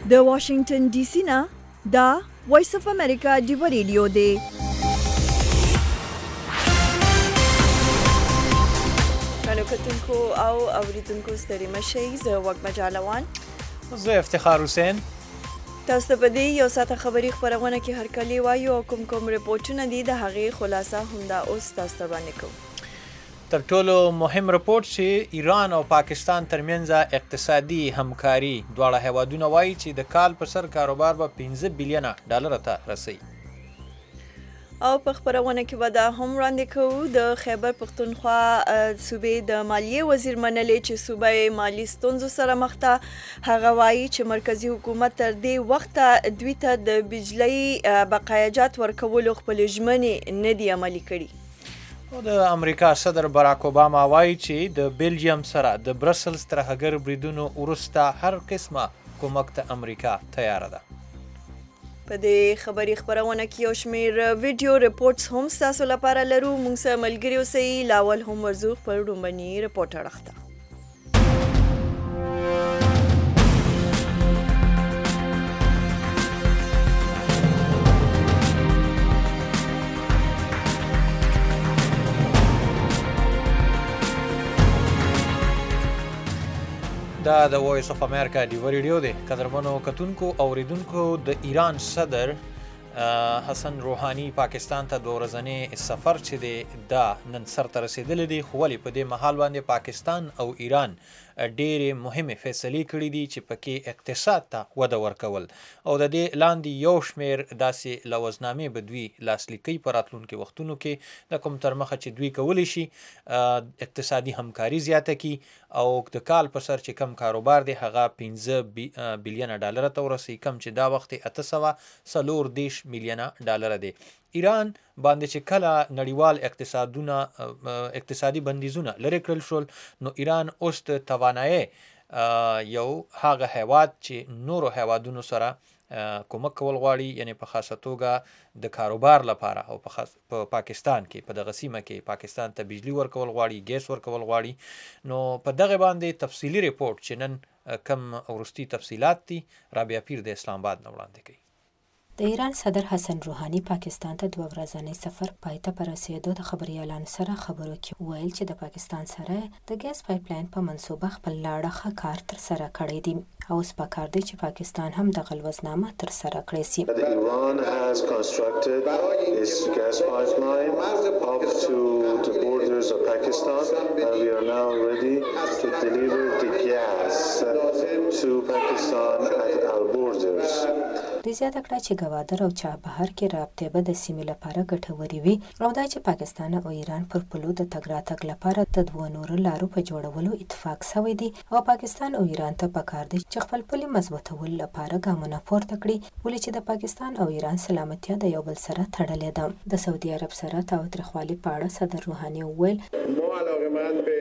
د واشنگټن ډي سي نه دا وایس اف امریکا دی ریډیو دی. کتونکو او اوریدونکو ستړي مشئ. زه وګما جالوان، زه افتخار حسین. تاسو ته په دې یو ساعته خبري خبرونه کې هر کلی وایو او کوم ریپورتونه دي د هغې خلاصه همدا اوس تاسو ته وړاندې کوو. تر ټولو مهم ریپورت چې ایران او پاکستان ترمنځ اقتصادي همکاري دواړه هیوادونه وایي چې د کال په سر کاروبار به 15 بلین ډالر ته رسي. او په خبرونه کې به دا هم وړاندې کوو د خیبر پښتونخوا صوبې د مالیې وزیر منلې چې صوبه مالی ستونزو سره مخ ده. هغه وایي چې مرکزی حکومت تر دې وخته دوی ته د بجلی بقایاجات ورکولو خپلې ژمنې نه دي عملي کړي. او د امریکا صدر باراک اوباما وایي چې د بیلجیم سره د برسلز ترهګر بریدونو وروسته هر قسمه کومک ته امریکا تیاره ده. په دې خبري خبرونه کې یو شمېر ویډیو ریپورټس هم ستاسو لپاره لرو. موږ سره ملګري اوسئ. لاول هم ورځو پر ډومبني ریپورټ اړخته. دا د وایس اف امریکا دی ریډیو دی. قدرمنو کتونکو او اوریدونکو، د ایران صدر حسن روحانی پاکستان ته د ورځنی سفر چې دی دا نن سرته رسیدلی دی، خو ولې په دې مهال باندې پاکستان او ایران ډېرې مهمې فیصلې کړي دي چې پکې اقتصاد ته وده ورکول او د دې لاندې یو شمېر داسې لوزنامې به دوی لاسلیکي په راتلونکي وختونو کې د کوم تر مخه چې دوی کولی شي اقتصادي همکاري زیاته کړي او د کال په سر چې کم کاروبار دی هغه 15 بلین ډالر ته ورسي، کم چې دا وخت 840 میلیونه ډالر دی. ایران باندې چې کله نړیوال اقتصادي بندیزونه لرې کړل شول، نو ایران اوس د توانایي یو هغه هیواد چې نورو هیوادونو سره کومک کول غواړي، یعنی په خاصه توګه د کاروبار لپاره او په پاکستان کې په دغه سیمه کې پاکستان ته بجلی ورکول غواړي، ګیس ورکول غواړي. نو په دغه باندې تفصیلي ریپورت چې نن کم وروستي تفصیلات دي، رابعه پیر د اسلام آباد نه وړاندې کوي. د ایران صدر حسن روحانی پاکستان ته 2 ورځنی سفر پای ته په رسېدو د خبريالانو سره خبرو کې ویل چې د پاکستان سره د ګیس پایپ لاین په منصوبه خپل لاړه ښه کار تر سره کړی دی او اوس پکار دی چې پاکستان هم د غلوزنامه تر سره کړی سي. Iran has constructed its gas pipeline up to the borders of Pakistan and we are now ready to deliver the gas to Pakistan at our borders. د زیاته کړه چې ګوادر او چابهار کې رابطې به د سیمې لپاره ګټورې وي او دا چې پاکستان او ایران پر پلو د تګ راتګ لپاره د 2 نورو لارو په جوړولو اتفاق شوی دی او پاکستان او ایران ته پکار دی چې خپل پولي مضبوطولو لپاره ګامونه پورته کړي، ولې چې د پاکستان او ایران سلامتیا د یو بل سره تړلې ده. د سعودي عرب سره تاوتریخوالي په اړه صدر روحانی وویل ما علاقه‌مند به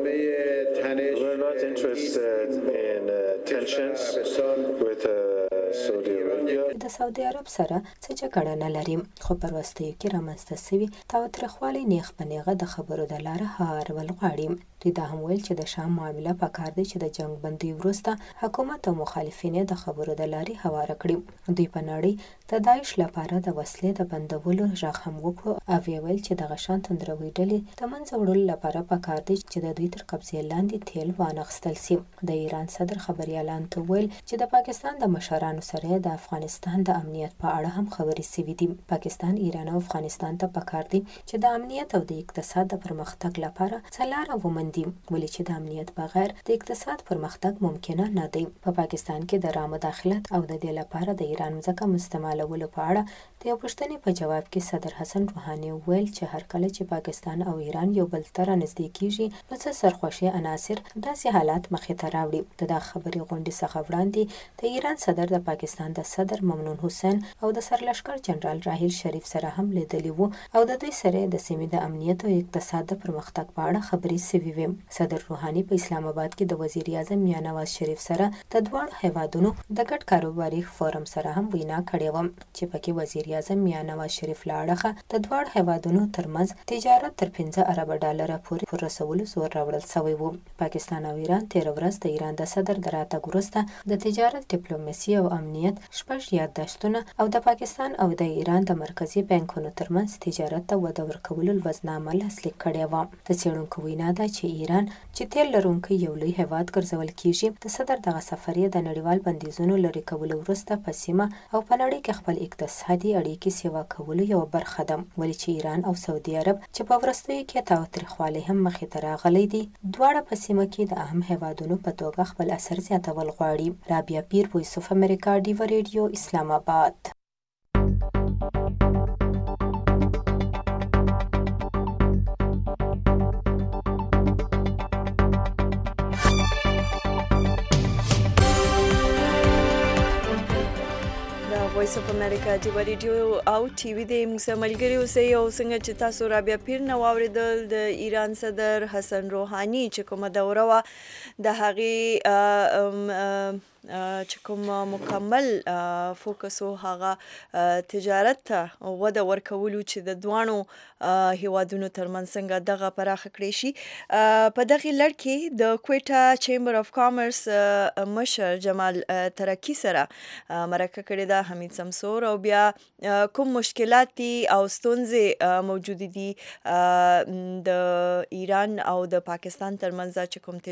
ادامه تنش We're not interested in tensions with Saudi Arabia. د سعودي عرب سره څه جګړه نه لري، خو پر وروستیو کې رامنځته شوي تاوتریخوالی نیغ په نیغه د خبرو د لارې هوارول غواړي. دوی دا هم ویل چې د شام معامله پکار دی چې د جنګ بندي وروسته حکومت او مخالفین د خبرو د لارې هواره کړي. دوی په نړۍ د داعش لپاره د وسلې د بندولو غږ هم وکړو او ویل چې د غشان تندروي ډلې د منځه وړلو لپاره پکار دی چې د دوی تر قبضې لاندې تیل وانخیستل شي. د ایران صدر خبريالانو ته ویل چې د پاکستان د مشرانو سره د افغانستان د امنیت په اړه هم خبرې شوې دي. پاکستان، ایران او افغانستان ته پکار دي چې د امنیت او د اقتصاد د پرمختګ لپاره څلاره ومندي، ولې چې د امنیت بغیر د اقتصاد پرمختګ ممکنه نه دی. په پاکستان کې د رامداخلت او د دې لپاره د ایران ځکه مستعملولو په اړه د یو پوښتنې په جواب کې صدر حسن روحانی ویل چې هر کله چې پاکستان او ایران یو بل ته نږدې کیږي نو څه سرخوشي عناصر داسې حالات مخې ته راوړي. د خبري غونډې څخه وړاندې د ایران صدر د پاکستان د صدر ممنون حسین او د سرلشکر جنرال راحیل شریف سره هم لیدلی وو او د دوی سره د سیمې د امنیت او اقتصاد د پرمختګ په اړه خبرې شوې وې. شوې. صدر روحاني په اسلام آباد کې د وزیر اعظم میاں نواز شریف سره د دواړو هیوادونو د ګډ کاروباري فورم سره هم وینا کړې وه چې پکې وزیر اعظم میاں نواز شریف له اړخه د دواړو هیوادونو ترمنځ تجارت تر 15 ارب ډالر پورې پر رسولو زور راوړل شوی و. پاکستان او ایران تیر ورځ د ایران د صدر د راتګ وروسته د تجارت، ډیپلوماسي او امنیت 6 یادداشتونه او د پاکستان او د ایران د مرکزی بانکونو ترمنځ تجارت ته وده ورکولو لوزنامه لاسلیک کړې وه. د څېړونکو وینا ده چې ایران چې تیل لرونکی یو لوی هیواد ګرځول کیږي، د صدر دغه سفر یې د نړیوال بندیزونو لرې کولو وروسته په سیمه او په نړۍ کې خپل اقتصادي اړیکې سیوا کولو یوه برخه ده. ولې چې ایران او سعودي عرب چې په وروستیو کې تاوتریخوالی هم مخې ته راغلی دي، دواړه په سیمه کې د اهم هیوادونو په توګه خپل اثر زیاتول غواړي. رابعه پیر، وایس اف امریکا، ډیوه ریډیو، اسلام آباد. وایس اف امریکا ډیوه ریډیو او ټي وي د موږ سره ملګري اوسئ او څنګه چې تاسو رابعه پیر نه واورېدل، د ایران صدر حسن روحاني چې کومه دوره وه د هغې چې کوم مکمل فوکس و هغه تجارت ته وده ورکولو چې د دوانو هیوادونو ترمنځ څنګه دغه پراخه کړی شي. په دغه لړ کې د کویټا چیمبر اف کامرس مشر جمال ترکی سره مرکه کړې ده حمید سمسور، او بیا کوم مشکلات دي او ستونزې موجود دي د ایران او د پاکستان ترمنځ چې کوم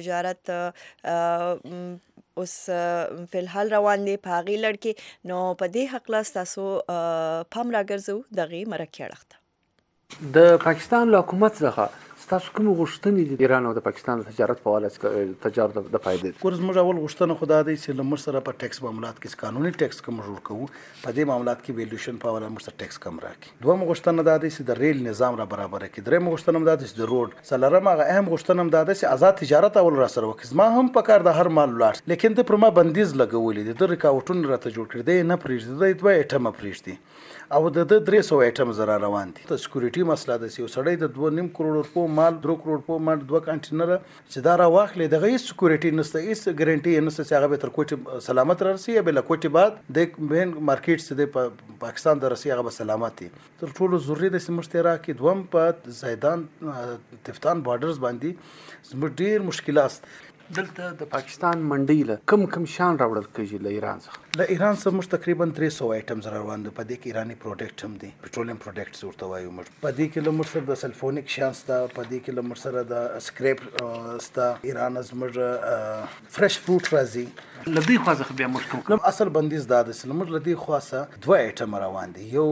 تجارت اوس فلحال روان دی په هغې لړ کې، نو په دې هکله ستاسو پام راګرځو دغې مرکې اړخ ته. د پاکستان له حکومت څخه ستاسو کومې غوښتنې دي د ایران او د پاکستان د تجارت په حواله تجارت د فایدې؟ ګور زموږ اول غوښتنه خو دا دی چې له موږ سره په ټیکس معاملات کې قانوني ټیکس کوم جوړ کوو، په دې معاملات کې ویلیوشن په حواله موږ سره ټیکس کم راکړي. دویمه غوښتنه دا دی چې د ریل نظام را برابر کړي. درېیمه غوښتنه دا دی چې د روډ. څلورمه هغه اهم غوښتنه دا ده چې آزاد تجارت اول را سره وکړي. زما هم په کار د هر مال ولاړ، لیکن د پر ما بندیز لګولې دي، د رکاوټونه راته جوړ کړي دی، نه پرېږدي، د 2 ایټمه پرېږدي او د 300 ایټم زره روان دي. د سکیورټي مسله ده چې یو سړی د 2.5 کروڑ روپو مال 3 کروڑ روپو مال 2 کنټینر چې دا را واخلې، دغه هیڅ سکیورټي نشته، هیڅ ګارانټي نشته چې هغه به تر کوټې سلامت رارسي یا بل کوټې بعد د مین مارکیټ چې د پاکستان د رسي هغه به سلامت دي. تر ټولو ضروري د سمشترا کې دوم په زیدان تفتان بارډرز باندې زموږ ډیر مشکلات. دلته د پاکستان منډۍ له کم شان راوړل کېږي له ایران څخه. له ایران څخه موږ تقریبا 300 ایټم زره روان دي، په دې کې ایرانی پروډکټ هم دي، پټرولیم پروډکټس ورته وایو موږ. په دې کې له موږ سره د سلفونیک شان ستا، په دې کې له موږ سره د سکریپ ستا. ایران زموږ فرش فروټ راځي. له دې خوا څخه بیا موږ کوم اصل بندیز دا ده چې موږ له دې خوا څخه 2 ایټم روان دي، یو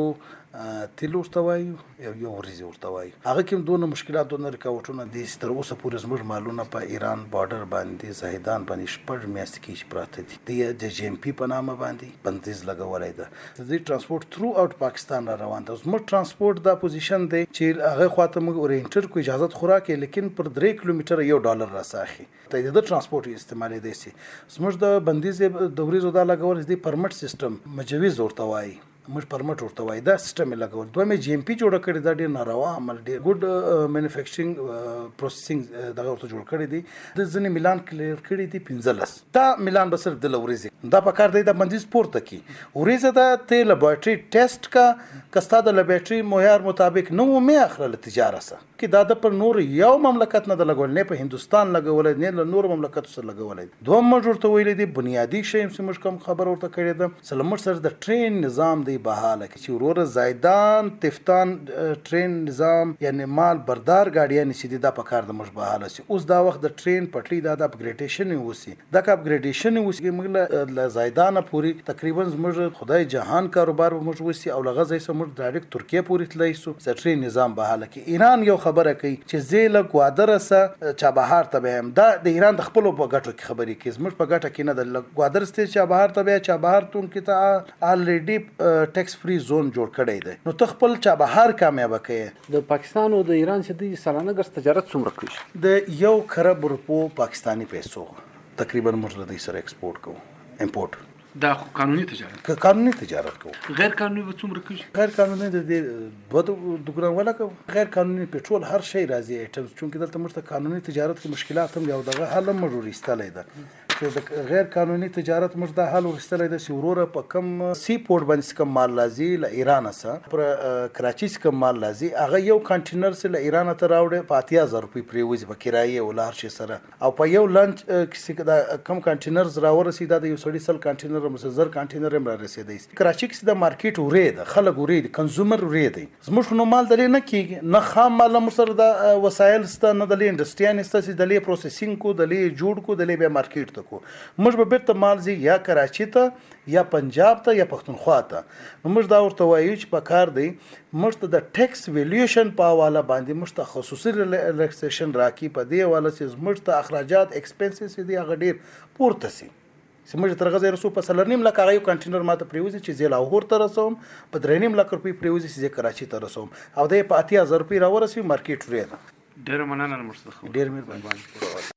تیل ورته وایو یو وریځې ورته وایو. هغه کې هم دونه مشکلات دونه رکاوټونه دي چې تر اوسه پورې زموږ مالونه په ایران بارډر باندې زاهدان باندې 6 میاشتې کې پراته دي. د جی ام پی په نامه باندې بندیز لګولی ده. د دې ترانسپورټ تھرو اوټ پاکستان را روان ده. زموږ ترانسپورټ دا پوزیشن دی چې هغه خواته موږ اورینټر کو اجازه خوراکې، لیکن پر 3 کیلومتر $1 راساخي. ته د ترانسپورټ استعمال دی سي زموږ د بندیز د وریځو دا لګول دي پرمټ سیستم مجوز ورته وایي، موږ پرمټ ورته وایي، دا سیستم یې لګول. دویمه جی ام پی جوړه کړې، دا ډېر ناروا عمل، ډېر ګډ مینوفیکچرینګ پروسیسینګ دغه ورته جوړ کړی دی. د ځینې میلان کلیر کړي دي 15. دا میلان به صرف د لوريزي دا په کار دی د بندیز پورته کی وريزه د ته لیبارټري ټیسټ کا کستا د لیبارټري معیار مطابق نو مې اخره تجارت سره کې دا د پر نور یو مملکت نه د لګول، نه په هندستان لګول، نه له نور مملکت سره لګول. دوم ورته ویل دي بنیادی شی چې موږ کوم خبر ورته کړی ده سلامت سره د ټرین نظام دی بحاله کې چې ورور زیدان تفتان ټرین نظام یعنی مال بردار گاډیان چې دي دا په کار د موږ بحاله سي. اوس دا وخت د ټرین پټلی دا د اپګریډیشن وسی، دا کا اپګریډیشن وسی موږ له زیدان پوری تقریبا موږ خدای جهان کاروبار موږ وسی او لغه زې سم ډایرکټ ترکیه پوری تلای سو د ټرین نظام بحاله کې. ایران یو خبره کوي چې زیل کوادر سره چابهار ته هم دا د ایران د خپل په ګټو کې خبرې کوي، زموږ په ګټه کې نه د کوادر ستې چابهار ته بیا چابهار تون کې ته الریډي ټیکس فری زون جوړ کړی دی، نو ته خپل چابهار کامیاب کړي. د پاکستان او د ایران چې د سالانه ګټ تجارت څومره کوي؟ د 1 خراب روپو پاکستانی پیسو تقریبا موږ د سره ایکسپورټ کوو امپورټ دا خو قانوني تجارت که قانوني تجارت کوو غیر قانوني به څومره کېږي غیر قانوني د دې د ګرانواله کوو غیر قانوني پټرول هر شی راځي ایټمز چونکې دلته موږ ته قانوني تجارت کې مشکلات هم یو دغه حل هم موږ ورستلی ده چې د غیر قانوني تجارت موږ دا حل ورستلی ده چې وروره په کم سی پورټ باندې کوم مال راځي له ایران څخه پر کراچي کوم مال راځي هغه یو کنټینر سره له ایران ته راوړي په 80000 روپۍ پریوځي په کرایه ولار شي سره او په یو لانچ کې دا کم کنټینرز راورسي دا د یو سړي سل کنټینر مسزر کنټینر هم را رسیدي کراچي کې د مارکیټ ورې ده خلک ورې دي کنزومر ورې دي زموږ نو مال دلې نه کیږي نه خام مال مسر د وسایل ست نه دلې انډستریان است چې دلې پروسسینګ کو دلې جوړ کو دلې به مارکیټ ته کو موږ به بیرته مال زی یا کراچي ته یا پنجاب ته یا پښتونخوا ته موږ دا ورته وایو چې په کار دی موږ ته د ټیکس ویلیوشن په حواله باندې موږ ته خصوصي ریلیکسیشن راکې په دې حواله چې موږ ته اخراجات ایکسپنسز دي هغه ډیر پورته سي سمجه تر غزه رسو په سلرنیم لکه هغه یو کنټینر ماته پریوزي چې زه لاهور ته رسوم په درنیم لکه روپی پریوزي چې کراچي ته رسوم او د په 80000 روپی راورسي مارکیټ ورې ده ډیر مننه مرسته ډیر مهرباني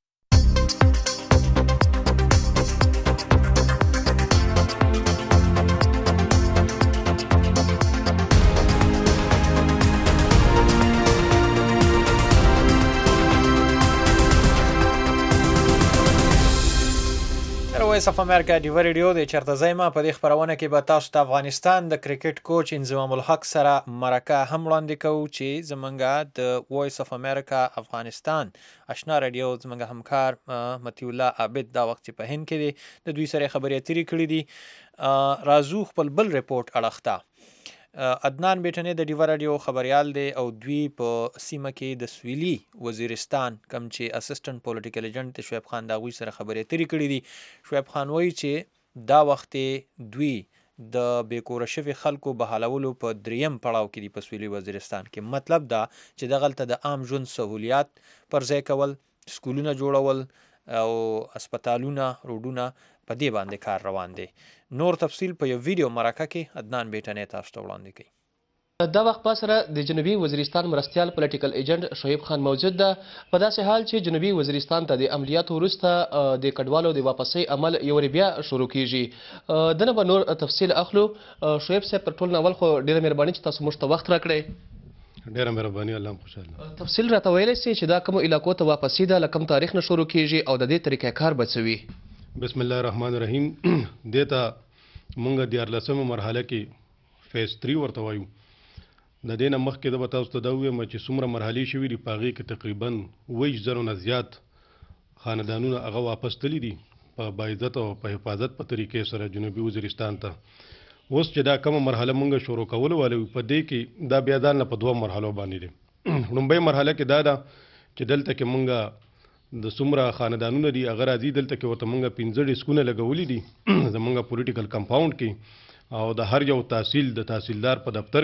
وایس اف امریکا دی ریډیو د چرته زایما په دې خبرونه کې به تاسو ته افغانستان د کرکټ کوچ انضمام الحق سره مرکه هم وړاندې کوو چې زمونږ د وایس اف امریکا افغانستان آشنا ریډیو زمونږ همکار متی الله عابد دا وخت په هند کې دی د دوی سره خبرې اترې کړې دي رازو خپل بل ریپورت اړخته عدنان بیٹنې د ډیوا رادیو خبريال دی او دوی په سیمه کې د سویلي وزیرستان کم چې اسسټنټ پولیټیکل ایجنټ شعیب خان دا غوي سره خبرې اترې کړې دي شعیب خان وایي چې دا وخت دوی د بیکوره شوي خلکو بحالولو په دریم پړاو کې دي په سویلي وزیرستان کې مطلب دا چې دغلته د عام ژوند سہولیات پر ځای کول سکولونه جوړول او اسپیټالونه روډونه په دې باندې کار روان دی نور تفصیل په یو ویډیو مرکه کې عدنان بیٹنې تاسو ته وړاندې کوي دا وخت سره د جنوبي وزیرستان مرستيال پولیټیکل ایجنټ شعیب خان موجود ده په داسې حال چې جنوبي وزیرستان ته د عملیاتو وروسته د کډوالو د واپسۍ عمل یو بیا شروع کیږي دنه به نور تفصیل اخلو شعیب صاحب پر ټول ناول خو ډیره مهرباني چې تاسو موږ ته وخت راکړئ ډیره مهرباني الله خوشاله تفصیل راته ویلی سي چې دا کوم علاقو ته واپسۍ ده له کوم تاریخ نه شروع کیږي او د دې طریقې کار به څه وي بسم الله الرحمن الرحیم دیتا مونږ د 14مه مرحله کې فیز 3 ورته وایو د دې نه مخکې د تاسو ته دا وایم چې څومره مرحلې شوي دي په هغې کې تقریبا 20,000 نه زیات خاندانونه هغه واپس تللي دي په باعزت او په حفاظت په طریقې سره جنوبي وزیرستان ته اوس چې دا کومه مرحله مونږ شروع کولو والو په دې کې دا بیا ځان په دوه مرحلو باندې دي لومبۍ مرحله کې دا ده چې دلته کې مونږ د څومره خاندانونه دي هغه راځي دلته کې ورته مونږ 15 ډیسکونه لګولي دي زمونږ پولیټیکل کمپاوند کې او د هر یو تحصیل د تحصیلدار په دفتر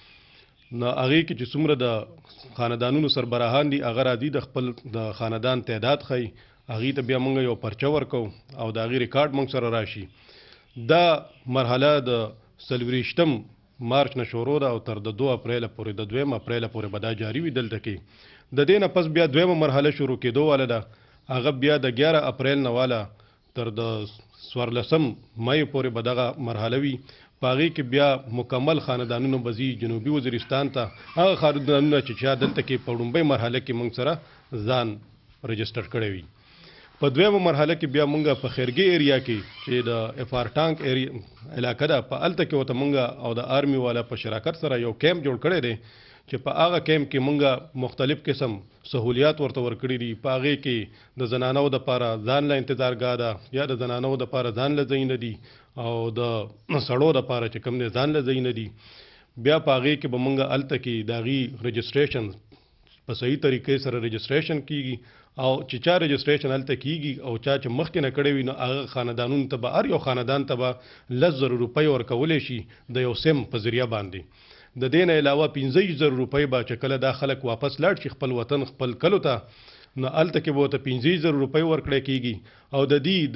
کې نو هغې کې چې څومره د خاندانونو سربراهان دي هغه راځي د خپل د خاندان تعداد ښیي هغې ته بیا مونږ یو پرچه ورکو او د هغې ریکارډ مونږ سره راشي دا مرحله د 24 مارچ نه شروع ده او تر د 2 اپریل پورې د 2 اپریل پورې به دا جاري وي دلته کې د دې نه پس بیا دویمه مرحله شروع کېدو واله ده هغه بیا د 11 اپریل نه واله تر د 14 مای پورې به دغه مرحله وي په هغې کې بیا مکمل خاندانونو به ځي جنوبي وزیرستان ته هغه خاندانونه چې چا دلته کې په لومبۍ مرحله کې موږ سره ځان رجسټر کړی وي په دویمه مرحله کې بیا موږ په خیرګي ایریا کې چې د افار ټانک ایریا علاقه ده په هلته کې ورته موږ او د آرمي والا په شراکت سره یو کیمپ جوړ کړی دی چې په هغه کیمپ کې مونږ مختلف قسم سہولیات ورته ورکړي دي په هغې کې د زنانو دپاره ځان له انتظارګاه ده یا د زنانو دپاره ځان له ځایونه دي او د سړو دپاره چې کوم دی ځان له ځایونه دي بیا په هغې کې به مونږ هلته کې د هغې رجسټریشن په صحیح طریقې سره رجسټریشن کیږي او چې چا رجسټریشن هلته کیږي او چا چې مخکې نه کړی وي نو هغه خاندانونو ته به هر یو خاندان ته به 10,000 روپۍ ورکولی شي د یو سیم په ذریعه باندې د دې نه علاوه 15,000 روپۍ به چې کله دا خلک واپس لاړ شي خپل وطن خپل کلو ته نو هلته کې به ورته 15,000 روپۍ ورکړی کېږي او د دې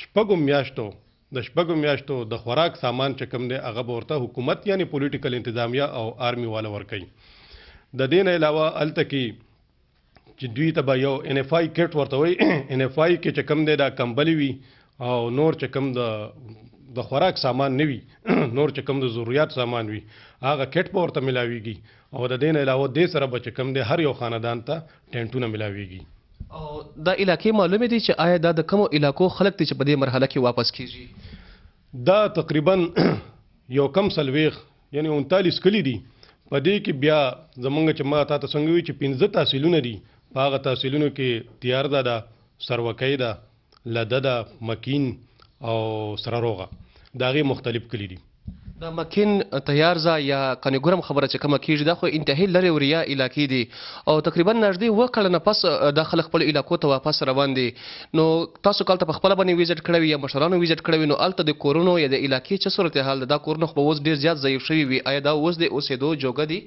د شپږو میاشتو د خوراک سامان چې کوم دی هغه به ورته حکومت یعنی پولیټیکل انتظامیه او آرمي والا ورکوي د دې نه علاوه هلته کې چې دوی ته به یو NFI کټ ورته وایي NFI کې چې کوم دی دا کمبلې وي او نور چې کوم د خوراک سامان نه وي نور چې کوم د ضرورت سامان وي هغه کټ به ورته ملاویږي او د دې نه علاوه دې سره به چې کوم دی هر یو خاندان ته ټینټونه ملاویږي. او دا علاقې معلومه دي چې آیا دا د کومو علاقو خلک دي چې په دې مرحله کې واپس کیږي؟ دا تقریبا یو کم سلويخ یعنی 39 کلی دي. په دې کې بیا زمونږ چې ما تاسو څنګه وی چې 15 تحصیلونه دي. په هغه تحصیلونو کې تیارده ده، سروکۍ ده، لده ده، مکین او سره روغه دا غي مختلف کلی دي. د مکین تیارزه یا کانګورم خبره چې کومه کیږي دا خو انتهایی لري وریا علاقې دي او تقریبا نږدې وکړه پس د خلک خپل علاقو ته واپس روان دي. نو تاسو کله په خپل باندې ویزټ کړی یا مشرانو ویزټ کړی نو الته د کورونو یا د علاقې څه صورتحال ده؟ دا کورونه خو اوس ډیر زیات ضعیف شوی وي، آیا دا اوس د اوسېدو جوګه دي؟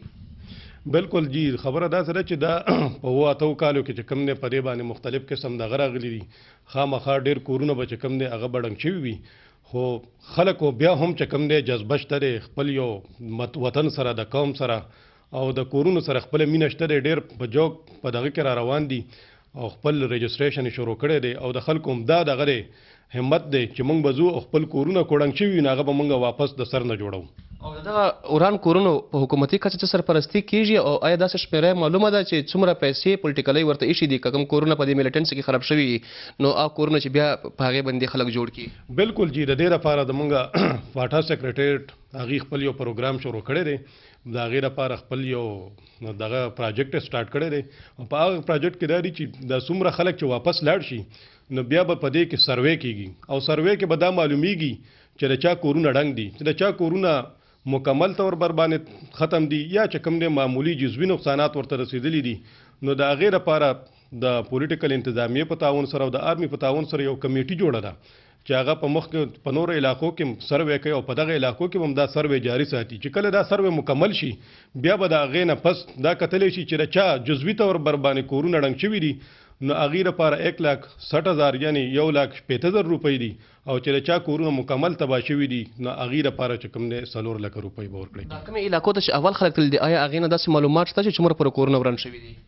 بالکل جی خبره دا سره چې دا په واتو کالو کې چې کم نه پدې باندې مختلف قسم د غراغلي دي خامخا ډیر کورونه به چې کم نه هغه بډنګ شوی وي خو خلکو بیا هم چې کم دی جذبه شته خپل یو وطن سره د قوم سره او د کورونو سره خپل مینه شته ډیر په جوګ په دغه کې را روان دي او خپل رجسټریشن شروع کړی دی او د خلکو هم دا دغه همت دی چې موږ بزو خپل کورونه کوړنګ شوي نه هغه به موږ واپس د سر نه جوړو. او دغه وران کورونو په حکومتي کچه سرپرستی کیږي او آیا داسې شمیره معلومه ده چې څومره پیسې پولیټیکلی ورته ایشي دي کوم کورونه په دې میلیټنټس کې خراب شوي نو کورونه چې بیا په هغې باندې خلک جوړ کړي؟ بالکل جی د دې لپاره د موږ فاټا سیکریټریټ هغې خپل یو پروګرام شروع کړی دی د هغې لپاره خپل یو دغه پراجیکټ سټارټ کړی دی او په هغه پراجیکټ کې دا دي چې د څومره خلک چې واپس لاړ شي نو بیا به په دې کې سروې کیږي او سروې کې به دا معلومیږي چې د چا کورونه ډنګ دي چې د چا کورونه مکمل طور بر باندې ختم دي یا چې کوم د معمولی جزوي نقصانات ورته رسیدلی دي نو د هغې لپاره د پولیټیکل انتظامیې په تعاون سره او د آرمي په تعاون سره یو کمیټي جوړه ده چې هغه په مخ کې په نورو علاقو کې سروې کوي او په دغه علاقو کې هم دا سروې جاري ساتي چې کله دا سروې مکمل شي بیا به د هغې نه پس دا کتلی شي چې د چا جزوي طور بر باندې کورونه ډنګ شوي دي نو هغې لپاره 1,60,000 یعنی 1,50,000 روپۍ دي او چې د چا کورونه مکمل تباه شوي دي نو هغې لپاره چې کوم دی 4 لکه روپۍ به ورکړي. دا کومې علاقو ته چې اول خلک تللي دي آیا هغې نه داسې معلومات شته چې څومره پورې کورونه وران شوي دي؟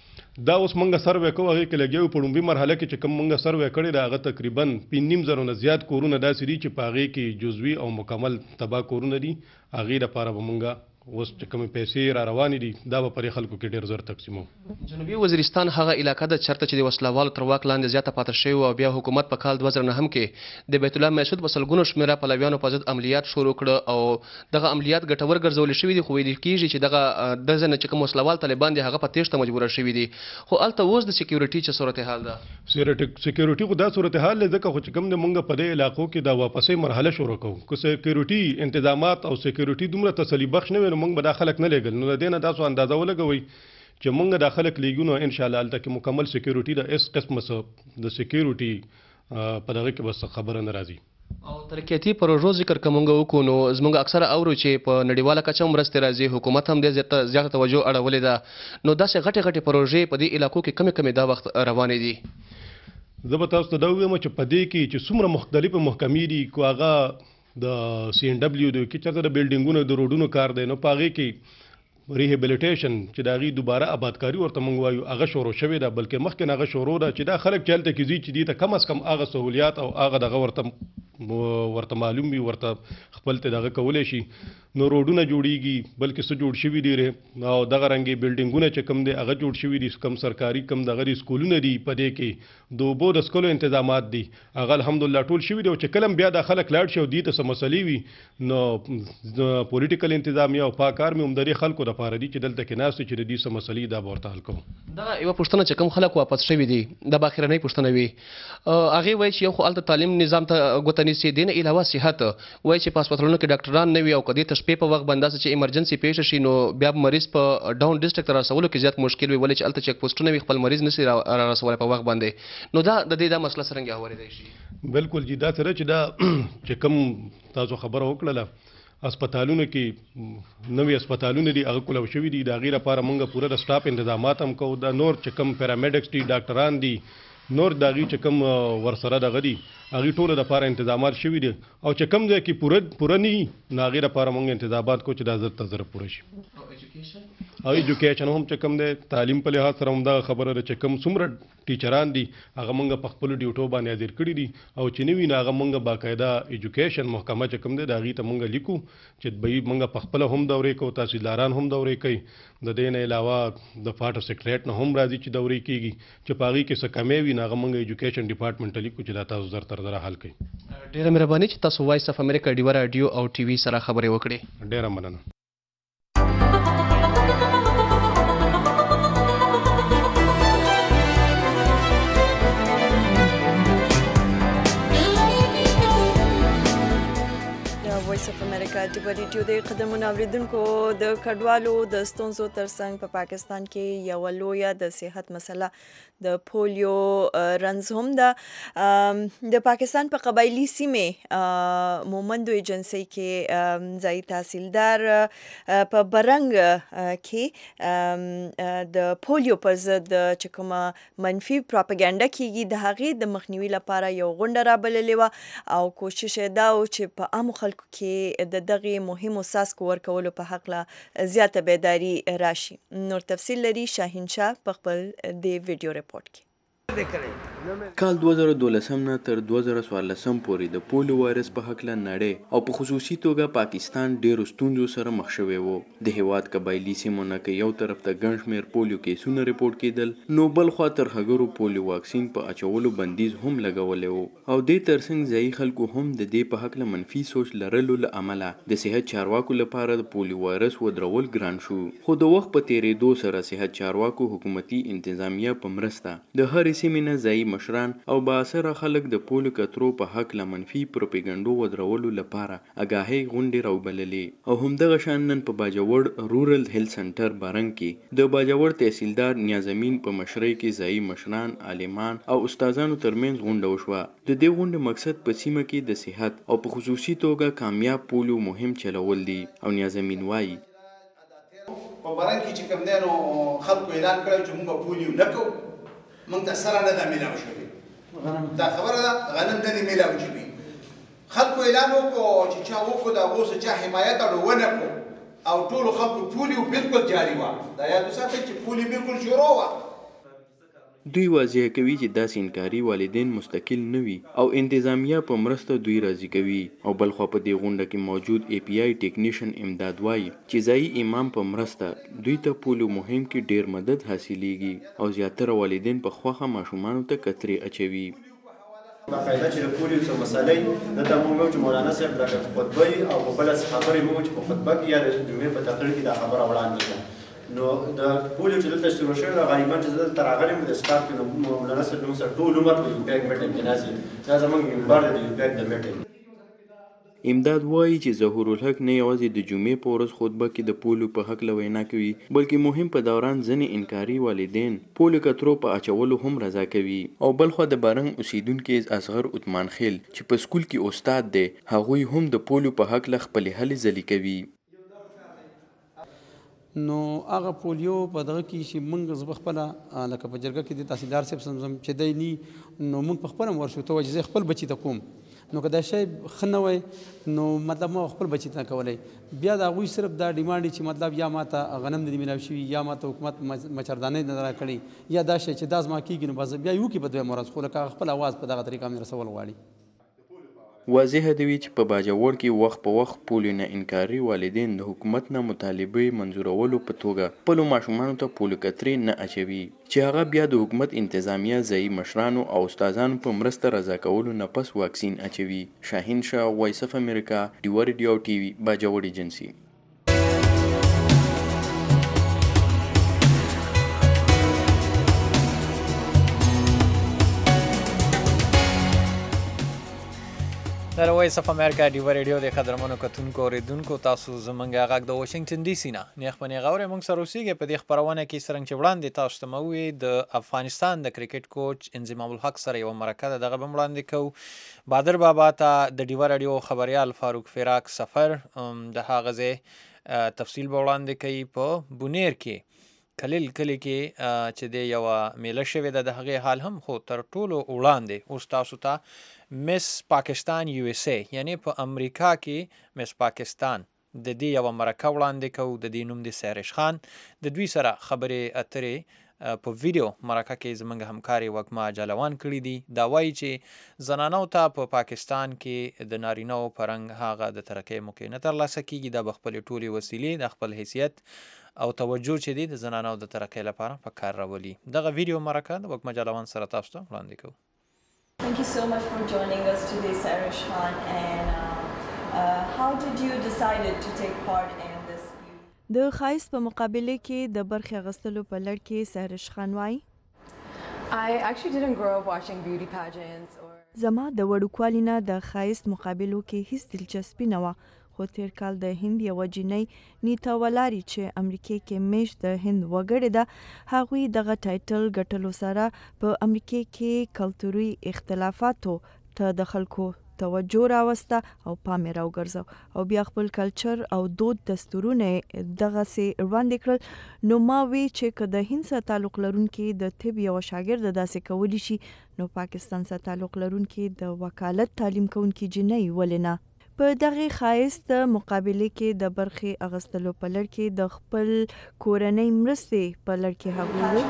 دا اوس موږ سروې کوو هغې کې لګیا یو په لومړي مرحله کې چې کوم موږ سروې کړی دی هغه تقریبا 5,500 نه زیات کورونه داسې دي چې په هغې کې جزوي او مکمل تباه کورونه دي. هغې لپاره به موږ اوس چې کومې پیسې را روانې دي دا به پرې خلکو کې ډېر زر تقسیمو. جنوبي وزیرستان هغه علاقه ده چېرته چې د وسلوالو تر واک لاندې زیاته پاتې شوې او بیا حکومت په کال 2009 کې د بیت الله مسعود په سلګونو شمېره پلویانو په ضد عملیات شروع کړه او دغه عملیات ګټور ګرځولي شوي دي خو ویل کېږي چې دغه دغه نه چې کوم وسلوال طالبان دي هغه په تېښته مجبوره شوي دي خو هلته اوس د سکیورټي څه صورتحال ده؟ سکیورټي خو دا صورتحال دی ځکه خو چې کوم د موږ په دې علاقو کې دا واپسۍ مرحله شروع کوو که سکیورټي انتظامات او سکیورټي دومره تسلي بخش نه وي نو موږ به دا خلک نه لېږل نو د دې نه تاسو اندازه ولګوئ چې موږ دا خلک لېږو نو انشاءالله هلته کې مکمل سکیورټي د هېڅ قسمه څه د سکیورټي په دغه کې بس خبره نه راځي. او ترقیاتي پروژو ذکر که موږ وکړو نو زموږ اکثره اورو چې په نړیواله کچه هم مرستې راځي حکومت هم دې زیاته توجه اړولې ده نو داسې غټې غټې پروژې په دې علاقو کې کمې دا وخت روانې دي؟ زه به تاسو ته دا ووایم چې په دې کې چې څومره مختلفې محکمې دي کو هغه د CNW د کې چېرته د بلډینګونو د روډونو کار دی نو په هغې کې ریهیبلیټیشن چې د هغې دوباره آبادکاري ورته موږ وایو هغه شروع شوې ده بلکې مخکې نه هغه شروع ده چې دا خلک چې هلته کې ځي چې دې ته کم از کم هغه سهولیات او هغه دغه ورته معلوم وي ورته خپل ته دغه کولی شي نو روډونه جوړیږي بلکې څه جوړ شوي دي او دغه رنګې بلډینګونه چې کوم دی هغه جوړ شوي دي کم سرکاري کم دغه دي سکولونه دي په دې کې د اوبو د څښلو انتظامات دي هغه الحمدلله ټول شوي دي او چې کله بیا دا خلک لاړ شي او دې ته څه مسلې وي نو پولیټیکل انتظامیه او پاک آرمي هم د دې خلکو دپاره دي چې دلته کې ناست چې د دې څه مسلې دا به ورته حل کوو. دغه یوه پوښتنه چې کوم خلک واپس شوي دي دا به اخرنۍ پوښتنه وي هغې وایي چې یو خو هلته تعلیم نظام ته ګوته نیسي دې نه علاوه صحت وایي چې په هسپتالونو کې ډاکټران نه وي او که دې ته شپې په وخت باندې داسې چې ایمرجنسي پیښه شي نو بیا مریض په ډاون ډسټرکټ ته رسولو کې زیات مشکل وي ولې چې هلته چیک پوسټونه وي خپل مریض نشي را رسولی په وخت باندې نو دا د دې دا مسله څرنګه هوارېدی شي؟ بالکل جی دا سره چې دا چې کوم تاسو خبره وکړله هسپتالونو کې نوې هسپتالونه دي هغه کولو شوي دي د هغې لپاره موږ پوره د سټاف انتظامات هم کوو دا نور چې کوم پیرامیډکس دي ډاکټران دي نور د هغې چې کوم ورسره دغه دي هغې ټولو دپاره انتظامات شوي دي او چې کوم ځای کې پوره نه وي نو هغې دپاره موږ انتظامات کوو چې دا زر ته زر پوره شي. او ایجوکیشن هم چې کوم دی تعلیم په لحاظ سره هم دغه خبره ده چې کوم څومره ټیچران دي هغه موږ په خپلو ډیوټو باندې حاضر کړي دي او چې نه وي نو هغه موږ باقاعده ایجوکیشن محکمه چې کوم دی د هغې ته موږ لیکو چې به موږ په خپله هم دورې کوو، تحصیلداران هم دورې کوي، د دې نه علاوه د فاټ سیکریټریټ نه هم راځي چې دورې کېږي چې په هغې کې څه کمی وي نو هغه موږ ایجوکیشن ډپارټمنټ ته لیکو چې دا تاسو زر تر زره حل کړئ. ډېره مهرباني چې تاسو وایس اف امریکا ډیوه راډیو او ټي وي سره خبرې وکړې. ډېره مننه. وایس اف امریکا ډیوه راډیو د قدمونو اوریدونکو د کډوالو د ستونزو ترڅنګ په پاکستان کې یوه لویه د صحت مسله د پولیو رنځ هم ده. د پاکستان په قبایلي سیمې مومندو ایجنسۍ کې ځایي تحصیلدار په برنګ کې د پولیو پر ضد چې کومه منفي پراپاګانډا کېږي د هغې د مخنیوي لپاره یو غونډه رابللې وه او کوشش یې دا و چې په عامو خلکو کې د دغې مهمو څاڅکو ورکولو په هکله زیاته بیداري راشي. نور تفصیل لري شاهین شاه په خپل د ویډیو ریپورټ کې. کال 2012 نه تر 2014 پورې د پولیو وایرس په هکله نړۍ او په خصوصي توګه پاکستان ډېرو ستونزو سره مخ شوی و. د هیواد قبایلي سیمو نه که یو طرف ته ګڼ شمېر پولیو کیسونه ریپورټ کېدل نو بل خوا ترهګرو پولیو واکسین په اچولو بندیز هم لګولی و او دې ترڅنګ ځایي خلکو هم د دې په هکله منفي سوچ لرلو له امله د صحت چارواکو لپاره د پولیو وایرس ودرول ګران شو. خو د وخت په تېرېدو سره صحت چارواکو حکومتي انتظامیه په مرسته د هرې سیمې نه ځایي مشران او بااثره خلک د پولیو کترو په هکله منفي پروپاګانډو ودرولو لپاره اګاهۍ غونډې راوبللې او همدغه شان نن په باجوړ رورل هیلث سنټر بارنګ کې د باجوړ تحصیلدار نیازمین په مشرۍ کې ځایي مشران، عالمان او استادانو ترمنځ غونډه وشوه. د دې غونډې مقصد په سیمه کې د صحت او په خصوصي توګه کامیاب پولیو مهم چلول دي او نیازمین وایي په بارنګ کې چې کوم دی نو خلکو اعلان کړی چې موږ پولیو نه کوو، موږ ته سره نه ده میلاو شوې. دا خبره ده غنم نه دي میلاو شوي. خلکو اعلان وکړو چې چا وکړو د هغو څه چا حمایت اړو ونه کړو او ټولو خلکو پولیو بالکل جاري وه. دا یاد وساتئ چې پولیو بالکل شروع وه. دوی واضح کوي چې داسې انکاري والدین مستقل نه وي او انتظامیه په مرسته دوی راضي کوي او بلخوا په دې غونډه کې موجود اي پی آی ټیکنیشن امداد وایي چې ځایي امام په مرسته دوی ته پولیو مهم کې ډیر مدد حاصلیږي او زیاتره والدین په خوښه ماشومانو ته کترې اچوي. باقاعده چې د پولیو څه مسلې دلته موږ وایو چې مولانا صاحب د خطبې او په بله خبرې موږ چې په خطبه کې یا د جمعې په تقریر کې دا خبره وړاندې ده. نو د پولیو چې دلته شروع شوی ده غالبا چې زه دلته راغلی یم د اسکاټ کې نو مولانا صاحب موږ سره ټول عمر په یو بیګ میټینګ کې ناست یم. دا زموږ منبر دی د یو بیګ د میټینګ. امداد وایي چې ظهور الحق نه یوازې د جمعې په ورځ خطبه کې د پولیو په هکله وینا کوي بلکې مهم په دوران ځینې انکاري والدین پولیو کترو په اچولو هم رضا کوي او بلخوا د بارنګ اوسیدونکي اصغر عثمان خیل چې په سکول کې استاد دی هغوی هم د پولیو په هکله خپلې هلې ځلې کوي. نو هغه پولیو په دغه کې چې موږ زه پخپله لکه په جرګه کې د تحصیلدار صاحب چې دی ني نو موږ پخپله ورشو ته وایي چې زه خپل بچي ته کوم نو که دا شی ښه نه وای نو مطلب ما خپل بچي ته نه کولی. بیا د هغوی صرف دا ډیمانډ چې مطلب یا ماته غنم نه دي میلاو شوي یا ماته حکومت مچردانۍ نه ده راکړې یا دا شی چې دا زما کېږي نو بس بیا یو کې به دویم ورځ خو لکه هغه خپل اواز په دغه طریقه باندې رسول غواړي. واضح دی چې په باجوړ کې وخت په وخت پولیو نه انکاري والدین د حکومت نه مطالبې منظورولو په توګه خپلو ماشومانو ته پولیو کترې نه اچوي چې هغه بیا د حکومت انتظامیه ځایي مشرانو او استادانو په مرسته رضا کولو نه پس واکسین اچوي. شاهین شاه، وایس اف امریکا، ډیوه راډیو او ټي وي، باجوړ ایجنسي. د وایس اف امریکا ډیوه راډیو د قدرمنو کتونکو اوریدونکو تاسو زمونږ غږ د واشنگټن ډي سي نه نیغ په نیغه اورئ. موږ سره اوسیږئ په دې خپرونه کې څرنګه چې وړاندې تاسو ته مو وویل د افغانستان د کرکټ کوچ انضمام الحق سره یوه مرکه ده دغه به هم وړاندې کوو. بادر بابا ته د ډیوه راډیو خبریال فاروق فراق سفر د هغه ځای تفصیل به وړاندې کوي. په بونیر کې کلیل کلي کې چې د یوه میله شوې ده د هغې حال هم خو تر ټولو وړاندې اوس تاسو ته مس پاکستان یو اس ای یعنی په امریکا کې مس پاکستان د دې یوه مرکه وړاندې کوو. د دې نوم دی سیرش خان. د دوی سره خبرې اترې په ویډیو مرکه کې زموږ همکارې وږمه جلوان کړي دي. دا وایي چې زنانو ته په پاکستان کې د نارینهو په رنګ هغه د ترقۍ موقع نه ترلاسه کیږي. دا به خپلې ټولې وسیلې د خپل حیثیت او توجه چې دی د زنانو د ترقۍ لپاره په کار راولي. دغه ویډیو مرکه د وږمه جلوان سره تاسو ته وړاندې کوو. Thank you so much for joining us today, Sarish Khan. And how did you decide to take part in this? د ښایست په مقابله کې د برخې اخیستلو په لړ کې سیرش خان وایي I actually didn't grow up watching beauty pageants or زما د وړوکوالي نه د ښایست مقابلو کې هیڅ دلچسپي نه وه، خو تیر کال د هند یوه جینۍ نیتا ولاري چې امریکې کې میش د هند وګړې ده، هغوی دغه ټایټل ګټلو سره په امریکې کې کلتوري اختلافاتو ته د خلکو توجه راوسته او پام یې راوګرځو او بیا خپل کلچر او دود دستورونه دغسې وړاندې کړل. نو ما وی چې که د هند سره تعلق لرونکي د طب یوه شاګرده داسې کولی شي، نو پاکستان سره تعلق لرونکي د وکالت تعلیم کوونکي جینۍ ولې نه؟ په دغه ښایست مقابله کې د برخې اخیستلو په لړ کې د خپل کورنۍ مرستې په لړ کې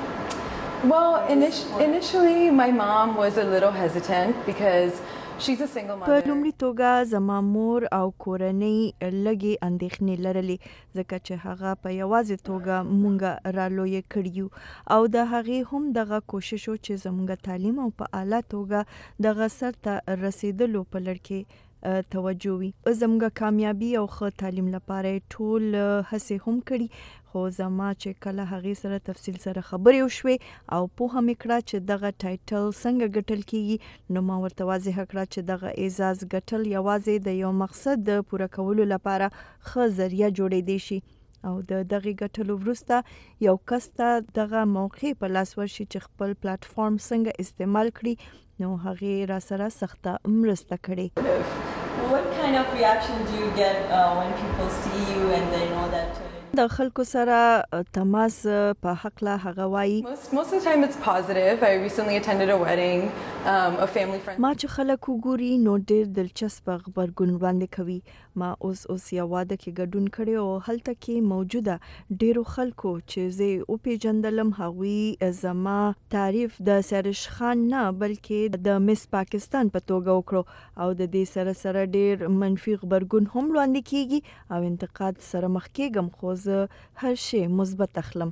هغوی Well, initially my mom was a little hesitant because she's a single mother. په لومړي توګه زما مور او کورنۍ لږې اندېښنې لرلې، ځکه چې هغه په یوازې توګه مونږ رالویه کړي یو او د هغې هم دغه کوشش و چې زموږ تعلیم او په اعلی توګه دغه سر ته رسیدلو په لړ کې توجه وي. زموږ کامیابی او ښه تعلیم لپاره ټول هڅې هم کړي، خو زما چې کله هغې سره تفصیل سره خبرې وشوې او پوهه مې کړه چې دغه ټایټل څنګه ګټل کیږي، نو ما ورته واضحه کړه چې دغه اعزاز ګټل یوازې د یو مقصد د پوره کولو لپاره ښه ذریعه جوړېدی شي او د دغه ګټلو وروسته یو کس ته دغه موقع په لاس ورشي چې خپل پلیټفارم څنګه استعمال کړي، نو هغې را سره سخته مرسته کړې. What kind of reaction do you get when people see you and they know that د خلکو سره تماس په حقله هغه وایي Most of the time it's positive. I recently attended a wedding, a family friend. ما چې خلک وګوري نو ډېر دلچسپ غبرګون وړاندې کوي. ما اوس یو واده کې ګډون کړی او هلته کې موجوده ډېرو خلکو چې زه وپېژندلم هغوی زما تعریف د سیرش خان نه بلکې د مس پاکستان په توګه وکړو او د دې سره سره ډېر منفي غبرګون هم وړاندې کیږي او انتقاد سره مخ کېږم، خو زه هر شی مثبت اخلم.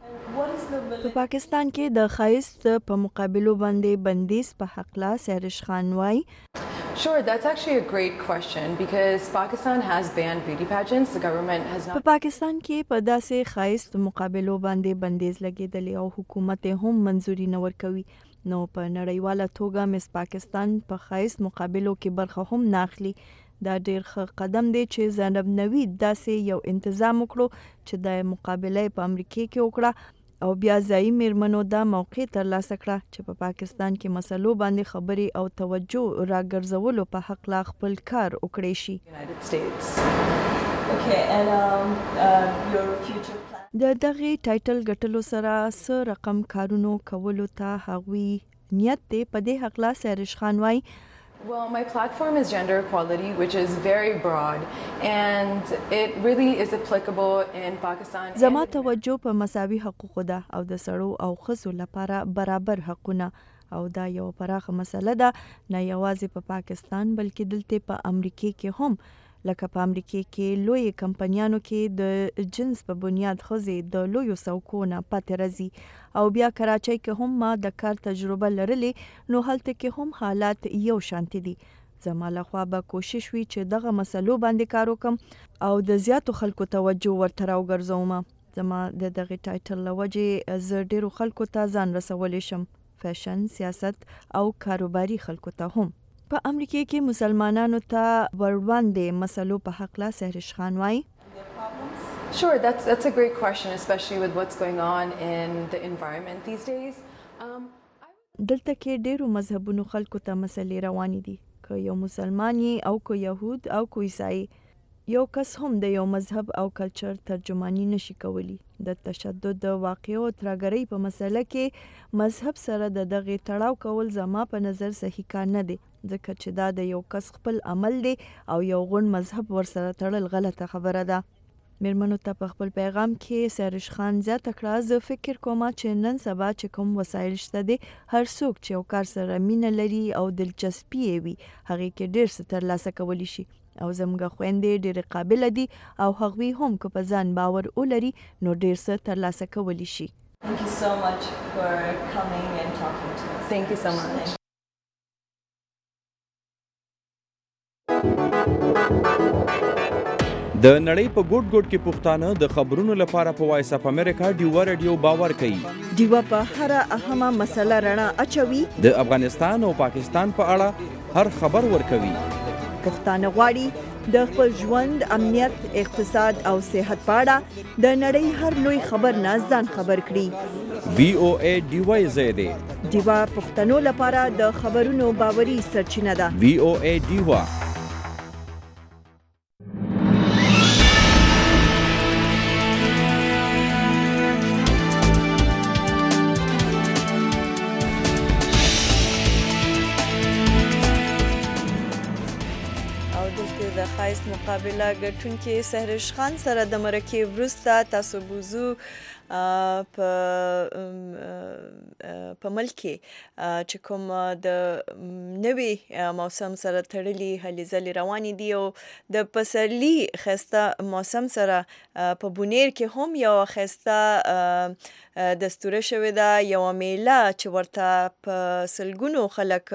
په پاکستان کې د ښایست په مقابلو باندې بندیز په حقله سیرش خان وایي Sure, that's actually a great question because Pakistan has banned beauty pageants. The government has not. په پاکستان کې په داسې ښایست مقابلو باندې بندیز لګېدلی او حکومت هم منظوري نه ورکوي. نو په نړیواله توګه مس پاکستان په ښایست مقابلو کې برخه هم نه اخلي. دا ډېر ښه قدم دی چې زینب نوید داسې یو انتظام وکړو چې د مقابله په امریکې کې وکړه او بیا ځایي میرمنو دا موقع ترلاسه کړه چې په پاکستان کې مسلو باندې خبرې او توجه راګرځولو په حقله خپل کار وکړی شي. د دغه ټایټل ګټلو سره څه رقم کارونو کولو ته هغوی نیت دی. په دې حقله سیرش خان وایي Well, my platform is gender equality, which is very broad, and it really is applicable in Pakistan. زما توجه په مساوي حقوقو ده او د سړو او ښځو لپاره برابر حقونه او دا یو پراخه مسله ده نه یوازې په پاکستان بلکې دلته په امریکې کې هم، لکه په امریکې کې لوی کمپنیانو کې د جنس په بنیاد ښځې د لویو څوکو نه پاتې راځي او بیا کراچۍ کې هم ما د کار تجربه لرلې، نو هلته کې هم حالات یو شانتي دي. زما لخوا به کوشش وي چې دغه مسلو باندې کار وکم او د زیاتو خلکو توجه ورته راوګرځوم. زما د دغه ټایټل له وجې زه ډېرو خلکو ته ځان رسولی شم، فیشن، سیاست او کاروباري خلکو ته هم. په امریکې کې مسلمانانو ته وړاندې مسلو په حقله سیرش خان وایي Sure, that's a great question, especially with what's going on in the environment these days. دلته کې ډېرو مذهبونو خلکو ته مسلې روانې دي، که یو مسلمان او که یهود او که عیسائی. یو کس هم د یو مذهب او کلچر ترجمانی نشي کولی. د تشدد د واقعو ترګرۍ په مسله کې مذهب سره د دغه تړاو کول زما په نظر صحیح کار نه دی، ځکه چې دا د یو کس خپل عمل دی او یو غون مذهب ورسره تړل غلطه خبره ده. میرمنو ته په خپل پیغام کې سهرش خان زیاته کړه زه فکر کوم چې نن سبا چې کوم وسایل شته دي هر څوک چې یو کار سره مینه لري او دلچسپي یې وي هغې کې ډېر څه ترلاسه کولی شي او زموږ خویندې ډېرې قابله دي او هغوی هم که په ځان باور ولري نو ډېر څه ترلاسه کولی شي. Thank you so much for coming and talking to us. Thank you so much. د نړۍ په ګوټ ګوټ کې پښتانه د خبرونو لپاره په وایس اف امریکا ډیوا رادیو باور کوي. ډیوا په هر اهمه مسله رڼا اچوي. د افغانستان او پاکستان په اړه هر خبر ورکوي. پښتانه غواړي د خپل ژوند، امنیت، اقتصاد او صحت په اړه د نړۍ هر لوی خبر نه ځان خبر کړي. VOA ډیوا زیاده. ډیوا پښتنو لپاره د خبرونو باوري سرچینه ده. VOA ډیوا. خایست مقابله ګټونکي سهرش خان سره د مرکې وروسته تاسو بوزو په ملک کې چې کوم د نوي موسم سره تړلي هلې ځلې روانې دي او د پسرلي ښایسته موسم سره په بونیر کې هم یو ښایسته دستوره شوې ده، یوه میله چې ورته په سلګونو خلک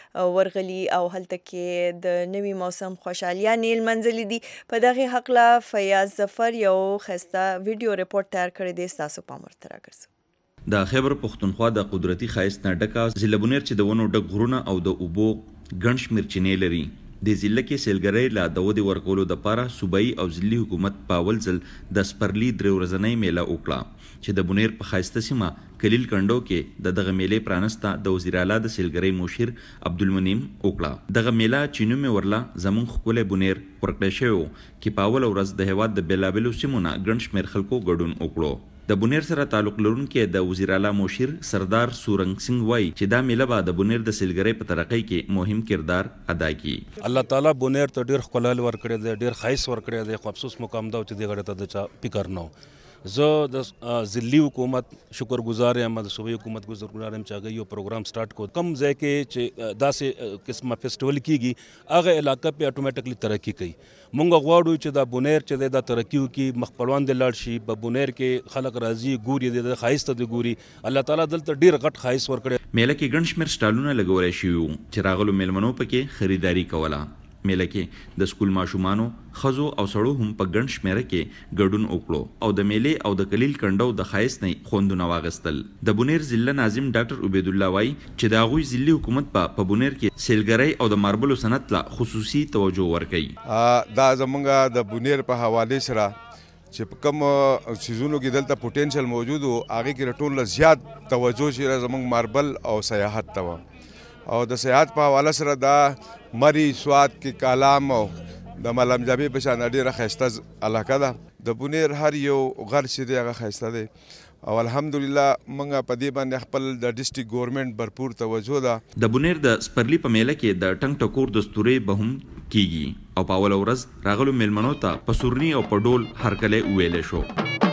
ورغلي او هلته کې د نوي موسم خوشحالیانې لمانځلې دي. په دغې هکله فیاض ظفر یو ښایسته ویډیو ریپورټ تیار کړی دی، ستاسو پام ورته راګرځو. د خیبر پښتونخوا د قدرتي ښایست نه ډکه ضلع بونیر چې د ونو ډک غرونه او د اوبو ګڼ شمېر چینې لري. د ضلع کې سیلګرۍ لا د ودې ورکولو دپاره صوبایي او ضلعي حکومت په اول ځل د سپرلي 3 ورځنۍ میله وکړه چې د بونیر په ښایسته سیمه کلیل کنډو کې دغه میلې پرانسته د وزیر اعلی د سیلګرۍ مشیر عبدالمنیم وکړه. دغه میله چې نوم یې ورله زموږ ښکلی بونیر ورکړی شوی و چې په اوله ورځ د هېواد د بېلابېلو سیمو نه ګڼ شمېر خلکو ګډون وکړو. د بونیر سره تعلق لرونکي د وزیر اعلی مشیر سردار سورنګ سنگ وایي چې دا میله به د بونیر د سیلګرۍ په ترقۍ کې مهم کردار ادا کړي. الله تعالی بونیر ته ډېر ښکلی ورکړی دی، ډېر ښایست ورکړی دی، خو افسوس مقام دا و چې دې غړې ته د چا فکر نه و. زه د ضلعي حکومت شکرګزار یم، د صوبایي حکومت شکرګزار یم چې هغه یو پروګرام سٹارټ کړو. کم ځای کې چې داسې قسمه فیسټیول کیږي هغه علاقه په اټومیټکلی ترقي کوي. مونږ غواړو چې دا بونیر چې دا ترقي وکړي، مخ پړوان دې لاړ شي. په بونیر کې خلک راځي ګوري، د ښایست د ګوري. الله تعالی دلته ډېر غټ ښایست ورکړی. میله کې ګڼ شمېر سټالونه لګولی شوي وو چې راغلو میلمنو پکې خریداري کوله. میله کې د سکول ماشومانو، ښځو او سړو هم په ګڼ شمېره کې ګډون وکړو او د میلې او د کلیل کنډو د ښایست نه خوندونه واغستل. د بونیر ضلع ناظم ډاکټر عبید الله وایي چې د هغوی ضلعي حکومت په بونیر کې سیلګرۍ او د ماربلو صنعت له خصوصي توجه ورکوي. دا زمونږ د بونیر په حوالې سره چې په کوم سیزونو کې دلته پوټینشل موجود و هغې کې ټول زیات توجه چې زمونږ ماربل او سیاحت ته وه او د سیاحت په حواله سره دا مری سوات کې کالام او د ملم جابې په شان ډېره ښایسته علاقه ده. د بونیر هر یو غر چې دی هغه ښایسته دی او الحمدلله موږ په دې باندې خپل د ډسټریکټ ګورنمنټ भरपूर توجه ده. د بونیر د سپرلي په میله کې د ټنګ ټکور دستورې به هم کیږي او په اوله ورځ راغلو میلمنو ته په سورني او په ډول هرکلی وویلی شو.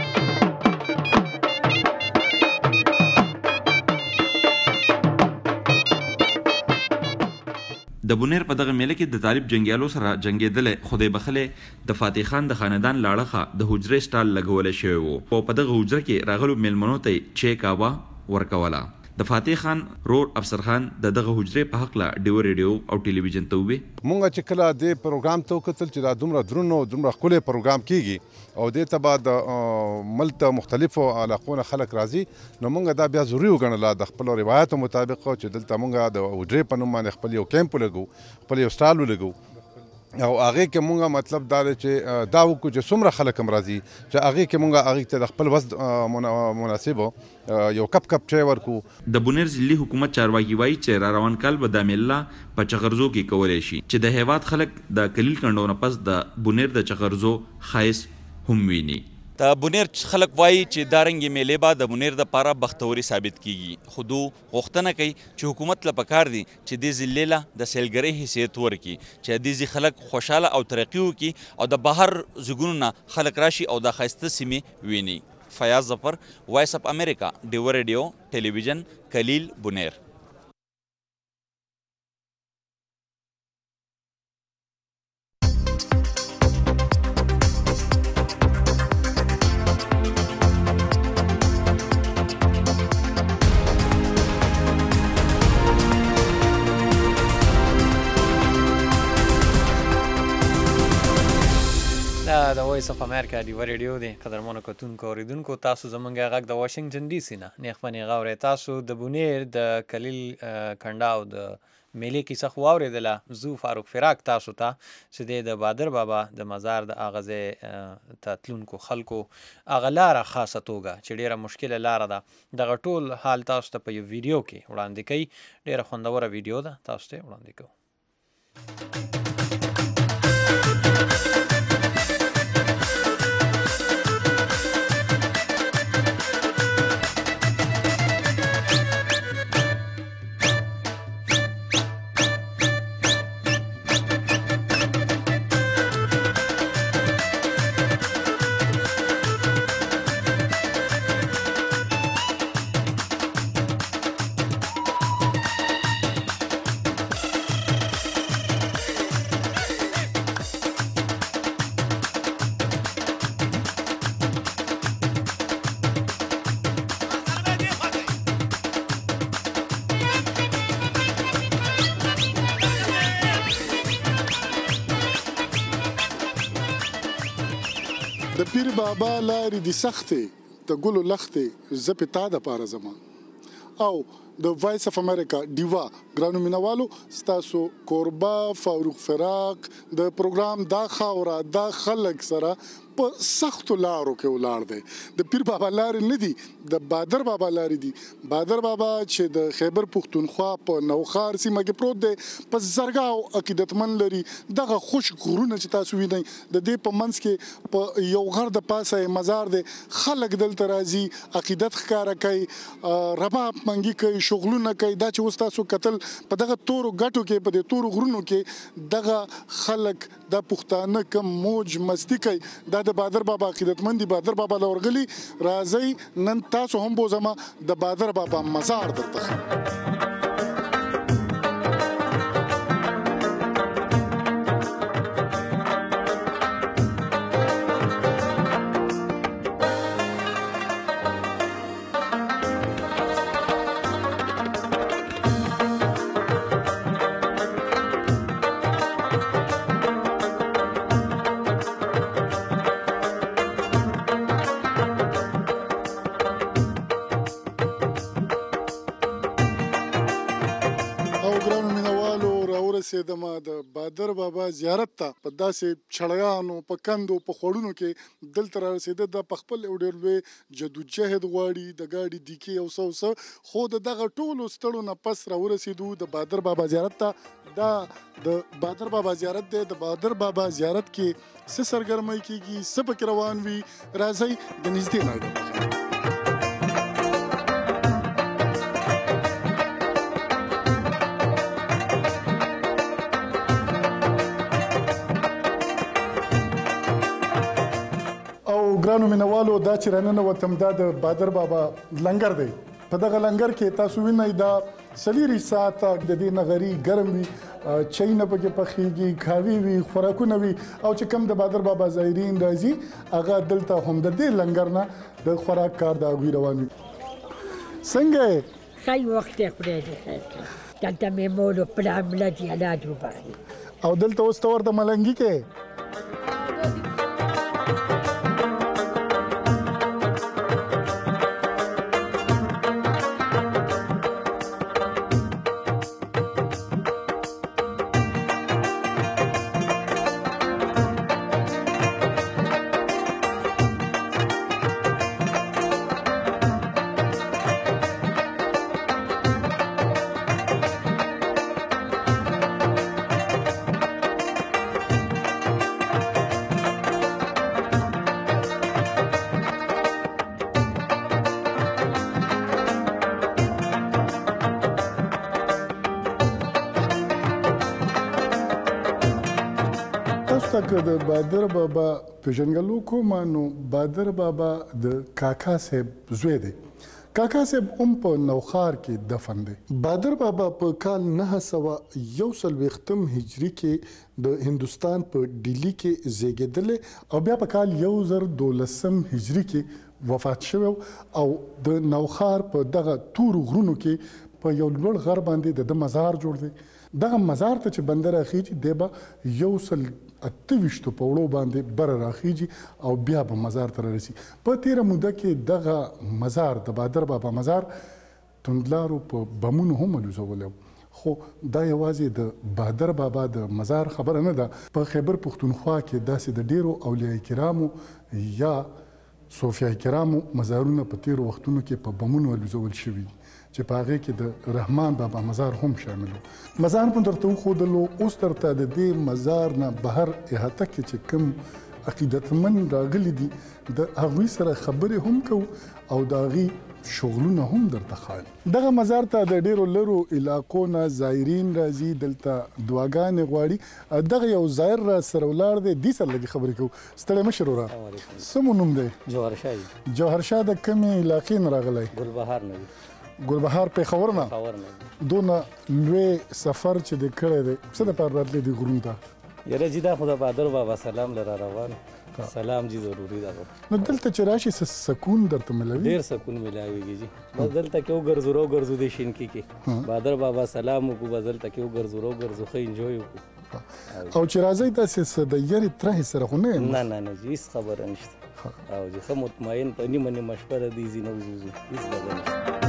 د بونیر په دغه میله کې د طالب جنګیالو سره جنګېدلی خدای بخلی د فاتح خان د خاندان له اړخه د حجرې سټال لګولی شوی و او په دغه حجره کې راغلو میلمنو ته یې چای کعبه ورکوله. د فاتح خان رور افسر خان دغه حجرې په هکله ډیو ریډیو او ټلویزیون ته ووی مونږ چې کله دې پروګرام ته وکتل چې دا دومره درون او دومره ښکلی پروګرام کیږي او دې ته به د ملک ته مختلفو علاقو نه خلک راځي نو مونږ دا بیا ضروري وګڼله د خپلو روایاتو مطابق چې دلته مونږ د حجرې په نوم باندې خپل یو کیمپ ولګو، خپل یو سټال ولګو او هغې کې مونږ مطلب دا دی چې دا وکړو چې څومره خلک هم راځي چې هغې کې مونږ هغې ته د خپل وزن مناسبو یو کپ چای ورکو. د بونیر ضلعي حکومت چارواکي وایي چې را روان کال به دا میله په چغرزو کې کولی شي چې د هیواد خلک د کلیل کنډو نه پس د بونیر د چغرزو ښایست هم ویني. د بونیر خلک وایي چې دا رنګې میلې به د بونیر دپاره بختوري ثابت کیږي، خو دو غوښتنه کوي چې حکومت له پکار دي چې دې ضلعې له د سیلګرۍ حیثیت ورکړي، چې دې ځي خلک خوشحاله او ترقي وکړي او د بهر ځایونو نه خلک راشي او د ښایسته سیمې ویني. فیاض ظفر، وایس اف امریکا، ډیوه ریډیو ټلویزیون، کلیل، بونیر. د وایس اف امریکا ډیوه ریډیو دی. قدرمنو کتونکو اوریدونکو، تاسو زموږ غږ د واشنګټن ډي سي نه نیغ په نیغه اورئ. تاسو د بونیر د کلیل کنډاو د میلې کیسه خو واورېدله. زو فاروق فراق تاسو ته چې دی د بادر بابا د مزار د هغه ځای ته تلونکو خلکو هغه لاره خاصه توګه چې ډېره مشکله لاره ده، دغه ټول حال تاسو ته په یو ویډیو کې وړاندې کوي. ډېره خوندوره ویډیو ده، تاسو ته وړاندې کوو. د پیر بابا لارې دي سختې د ګلو لختې زه پې تا دپاره ځمه. او د وایس اف امریکا ډیوا ګرانو مینوالو، ستاسو کوربه فاروق فراق د پروګرام دا خاوره دا خلک سره په سختو لارو کې ولاړ دی. د پیر بابا لارې نه دي، د بادر بابا لارې دي. بادر بابا چې د خیبر پښتونخوا په نوخار سیمه کې پروت دی، په زرګاو عقیدتمن لري. دغه خوش غرونه چې تاسو وینئ، د دې په منځ کې په یو غر د پاسه مزار دی. خلک دلته راځي، عقیدت ښکاره کوي، رباب منګي کوي، شغلونه کوي. دا چې اوس تاسو کتل په دغه تورو ګټو کې، په دې تورو غرونو کې دغه خلک دا پښتانه کم موج مستی کوي. دا د بادر بابا عقیدتمن دي. بادر بابا لورغلي راځي، نن تاسو هم بوزما د بادر بابا مزار درته. سیدما د بادر بابا زیارت ته په داسې چړیانو په کندو په خوړونو کې دلته را رسېده. دا په خپل یو ډېر لوی جدوجهد غواړي، د ګاډي دیکې او څه خو د دغه ټولو ستړو نه پس را ورسېدو د بادر بابا زیارت ته. دا د بادر بابا زیارت دی. د بادر بابا زیارت کې څه سرګرمۍ کېږي، څه پکې روان وي، راځئ د نږدې نه ګرانو مینوالو. دا چې راننه وتم دا د بادر بابا لنګر دی. په دغه لنګر کې تاسو وینئ دا سلیری ساعته د دې نغري ګرم وي، چای نه پکې پخېږي، کاوي وي، خوراکونه وي. او چې کوم د بادر بابا زایرین راځي، هغه دلته هم د دې لنګر نه د خوراک کار د هغوی روان وي. څنګه ښه وخت یې خدای دې خیر کړي. دلته مې مور او پلار مله دي، الله دې وبخښي. او دلته اوس ته ورته ملنګي کې تاسو ته که د بادر بابا پېژنګلو کوم نو بادر بابا د کاکا صاحب زوی دی. کاکا صاحب هم په نوخار کې دفن دی. بادر بابا په کال 941 هجری کې د هندوستان په ډیلی کې زیږېدلی او بیا په کال 1012 هجری کې وفات شوی او د نوخار په دغه تورو غرونو کې په یو لوړ غر باندې د مزار جوړ دی. دغه مزار ته چې بنده راخیږي دی به 128 په وړو باندې بره راخیږي او بیا به مزار ته رارسي. په تیره موده کې دغه مزار د بادر بابا مزار توندلارو په بمونو هم الوزولی خو دا یوازې د بادر بابا د مزار خبره نه ده. په خیبر پښتونخوا کې داسې د ډیرو اولیاء کرامو یا صوفیا کرامو مزارونه په تیرو وختونو کې په بمونو الوزول شوي چې په هغې کې د رحمان بابا مزار هم شامل و. مزار مو درته وښودلو. اوس درته د دې مزار نه بهر احاطه کې چې کوم عقیدتمن راغلي دي د هغوی سره خبرې هم کوو او د هغوی شغلونه هم درته ښایي. دغه مزار ته د ډیرو لرو علاقو نه زایرین راځي، دلته دعاګانې غواړي. دغه یو زایر را سره ولاړ دی، دې سره لږې خبرې کوو. ستړی مشر ورا، څه مو نوم دی؟ جوهرشاه. جوهرشاه د کومې علاقې نه راغلی؟ ګلبهار نه. ګلبهار پېښور نه. دونه لوی سفر چې د کړی دی، څه دپاره راتلی دي غرونو ته؟ یاره جی دا خو د بادر بابا سلام له را روان سلام جی ضروري ده. نو دلته چې راشي سکون درته ملوي؟ ډېر سکون ملاویږي جی. بس دلته کې وګرځو راوګرځو د شینکي کې بادر بابا سلام وکړو، بس دلته کې وګرځو راوګرځو ښه انجوی وکړو. او چې راځئ داسې څه د یارې ترهې سره خو نه یم؟ نه نه نه جی هېڅ خبره نشته. او جی ښه مطمئن په نیمه نیمه شپه د دې ځي نه وځو، هېڅ خبره نشته.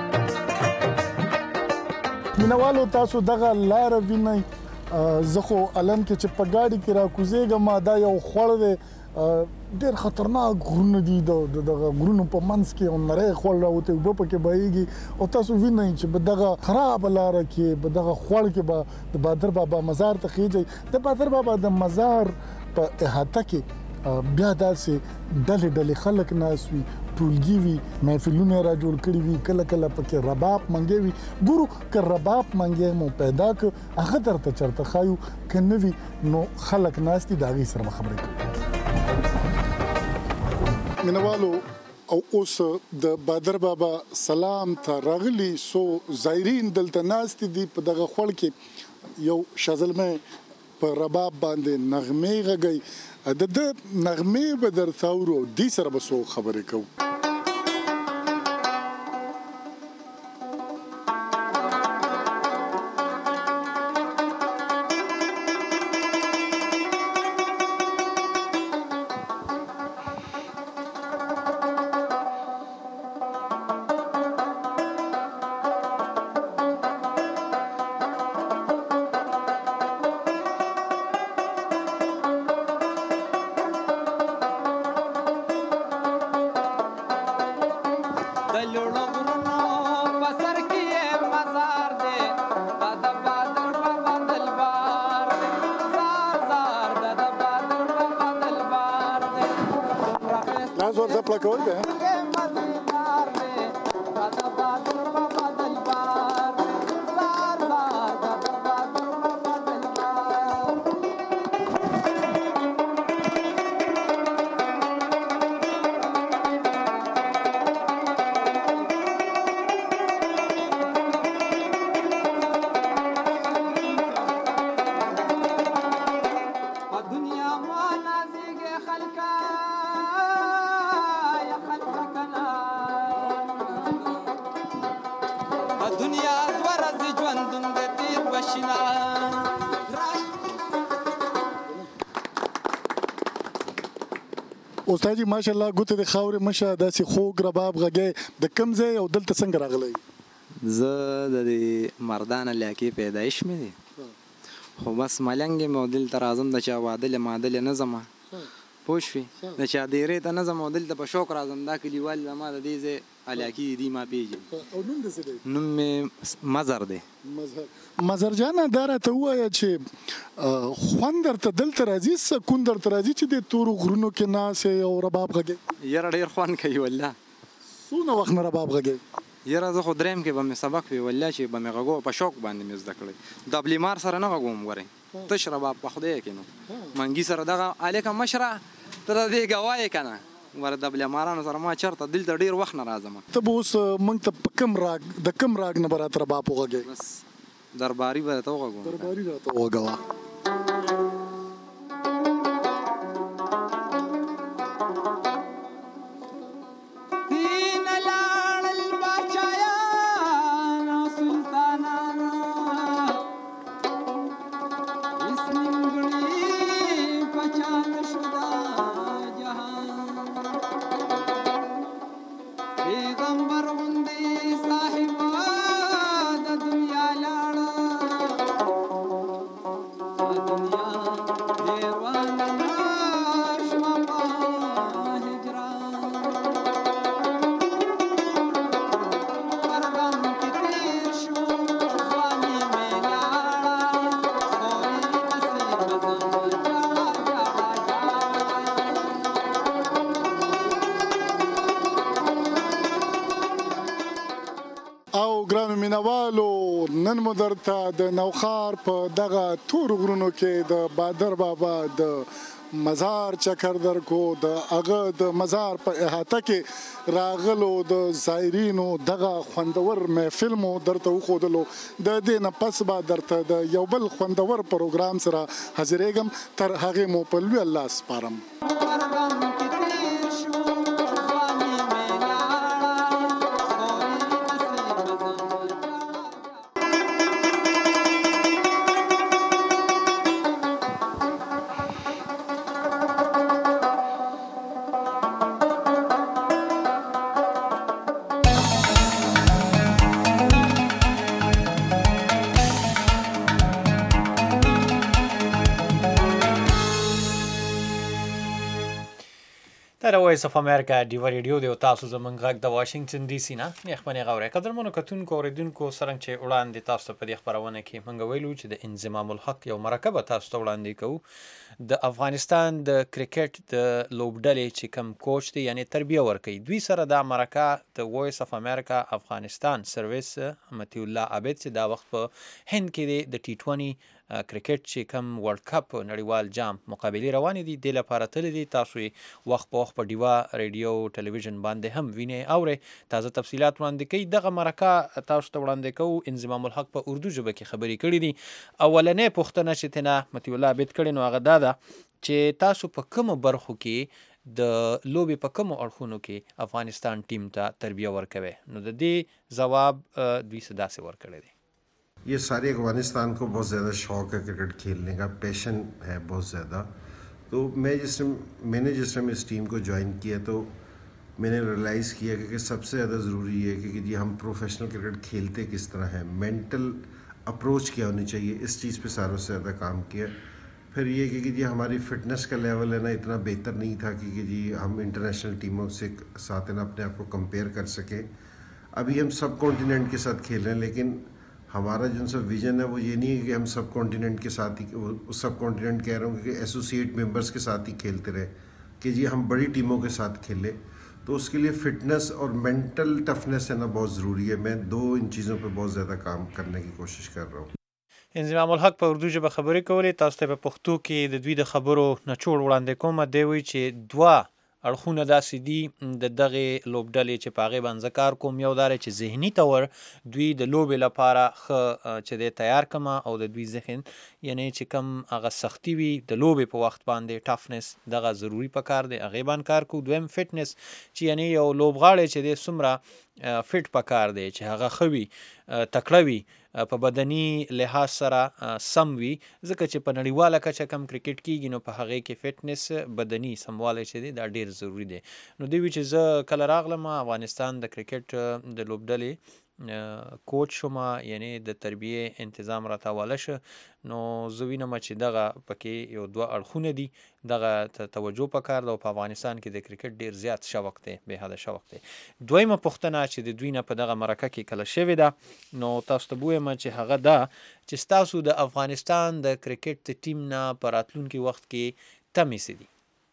مینوالو تاسو دغه لاره وینئ. زه خو الان کې چې په ګاډي کې راکوزېږم دا یو خوړ دی، ډېر خطرناک غرونه دي. دغه غرونو په منځ کې یو نری خوړ راوتی، اوبه پکې بهیږي او تاسو وینئ چې په دغه خرابه لاره کې په دغه خوړ کې به د بادر بابا مزار ته خیږئ. د بادر بابا د مزار په احاطه کې بیا داسې ډلې ډلې خلک ناست وي، ټولګي وي، محفلونه را جوړ کړي وي، کله کله پکې رباب منګی وي. ګورو که رباب منګی مو پیدا کړ هغه درته چېرته ښایو، که نه وي نو خلک ناست دي د هغې سره به خبرې کوو. مینوالو او اوس د بادر بابا سلام ته راغلي څو زایرین دلته ناست دي. په دغه خوړ کې یو شازلمی په رباب باندې نغمې غږوي. د ده نغمې به درته اورو، دې سره به څو خبرې کوو. استاد جی ماشاءالله ګوتې د خاورې مشه داسې خوږ رباب غږی د کوم ځای او دلته څنګه راغلی؟ زه د دې مردان علاقې پیدایش مې دی، خو بس ملنګ یم او دلته راځم د چا واده له ماده له نه ځمه پوه شوې، د چا دیرې ته نه ځم او دلته په شوق راځم. دا کلیوال زما د دې ځای علاقې دي ما پېژني. او نوم دې څه دی؟ نوم مې مظهر دی. مظهر جانه دا راته ووایه چې خوند درته دلته راځي، سکون درته راځي چې د تورو غرونو کې ناست یې او رباب غږی؟ یاره ډېر خوند کوي والله. څونه وخت نه رباب غږی؟ یاره زه خو دریم کې به مې سبق وي والله چې به مې غږو په شوق باندې مې زده کړی. د بلیمار سره نه غږوم ګورئ تش رباب په خدای کې نو منګي سره دغه الیکه مشره تر دې ګوای کنه ورته بل مارانو سره ما چرته دلته ډیر وخت نه راځم ته به اوس موږ ته په کم راګ د کم راګ نه برات رباب وغږی بس درباري به ته وغږو درباري راته وغږوا نن مو درته د نوخار په دغه تور غرونو کې د بادر بابا د مزار چکر درکو د هغه د مزار په احاطه کې راغلو د زایرینو دغه خوندور محفل مو درته وښودلو د دې نه پس به درته د یو بل خوندور پروګرام سره حاضرېږم تر هغې مو په لوی الله سپارم دا وایس اف امریکا ډیو ریډیو دی او تاسو زمونږ غږ د واشنگټن ډي سي نه نیخمنې غوړې قدرمنو کتونکو اوریدونکو څرنګه چې وړاندې تاسو ته په دې خپرونه کې موږ ویلو چې د انضمام الحق یو مرکه به تاسو ته وړاندې کوو د افغانستان د کرکټ د لوبډلې چې کوم کوچ دی یعنی تربیه ورکوي دوی سره دا مرکه د وایس اف امریکا افغانستان سرویس مطیع الله عابد چې دا وخت په هند کې دی د T20 کرکټ چې کوم ورلد کپ نړیوال جام مقابلې روانې دي د لپاره تللی دي تاسو یې وخت په وخت په ډیوا ریډیو ټلویزیون باندې هم وینئ اورئ تازه تفصیلات وړاندې کوي دغه مرکه تاسو ته وړاندې کوو انضمام الحق په اردو ژبه کې خبرې کړي دي اولنۍ پوښتنه چې تنه مطیع الله عابد کړې نو هغه دا ده چې تاسو په کومو برخو کې د لوبې په کومو اړخونو کې افغانستان ټیم ته تربیه ورکوي نو د دې ځواب دوی څه داسې ورکړی دی ये सारे अफगानिस्तान को बहुत ज़्यादा शौक़ है क्रिकेट खेलने का पैशन है बहुत ज़्यादा तो मैंने जिस टाइम इस टीम को ज्वाइन किया तो मैंने रियलाइज़ किया कि सबसे ज़्यादा ज़रूरी है कि जी हम प्रोफेशनल क्रिकेट खेलते किस तरह हैं मेंटल अप्रोच क्या होनी चाहिए इस चीज़ पे सारों से ज़्यादा काम किया फिर ये कि जी हमारी फ़िटनेस का लेवल है ना इतना बेहतर नहीं था कि जी हम इंटरनेशनल टीमों से साथ है ना अपने आप को कंपेयर कर सकें अभी हम सब कॉन्टिनेंट के साथ खेल रहे हैं लेकिन हमारा जो सा विज़न है वो ये नहीं है कि हम सब कॉन्टिनेंट के साथ ही सब कॉन्टिनेंट कह रहा हूँ कि एसोसिएट मेंबर्स के साथ ही खेलते रहे कि जी हम बड़ी टीमों के साथ खेलें तो उसके लिए फ़िटनेस और मेंटल टफनेस है ना बहुत ज़रूरी है मैं दो इन चीज़ों पे बहुत ज़्यादा काम करने की कोशिश कर रहा हूँ انضمام الحق په اردو ژبه خبرې کولې تاسو ته په پښتو کې د دوی د خبرو نچوړ وړاندې کوم دی وی چې دوه اړخونه داسې دي د دغه لوبډلې چې په هغې باندې کار کوم یو دا چې ذهني طور دوی د لوبې لپاره ښه چې دی تیار کړم او د دوی ذهن یعنی چې کوم هغه سختي وي د لوبې په وخت باندې ټفنس دغه ضروري پکار دی هغې باندې کار کوو دویم فټنس چې یعنی یو لوبغاړی چې دی څومره فټ پکار دی چې هغه ښه وي تکړه وي په بدني لحاظ سره سم وي ځکه چې په نړیواله کچه کم کرکټ کیږي نو په هغې کې فټنس بدني سموالی چې دی دا ډېر ضروري دی نو دوی وی چې زه کله راغلم افغانستان د کرکټ د لوبډلې کوچ شوم یعنی د تربیې انتظام راته حواله شه نو زه وینم چې دغه پکې یو دوه اړخونه دي دغه توجه پکار ده او په افغانستان کې د کرکټ ډېر زیات شوق دی بې حده شوق دی دویمه پوښتنه چې د دوی نه په دغه مرکه کې کله شوې ده نو تاسو ته بویم چې هغه ده چې ستاسو د افغانستان د کرکټ ټیم نه په راتلونکي وخت کې تمې څه دي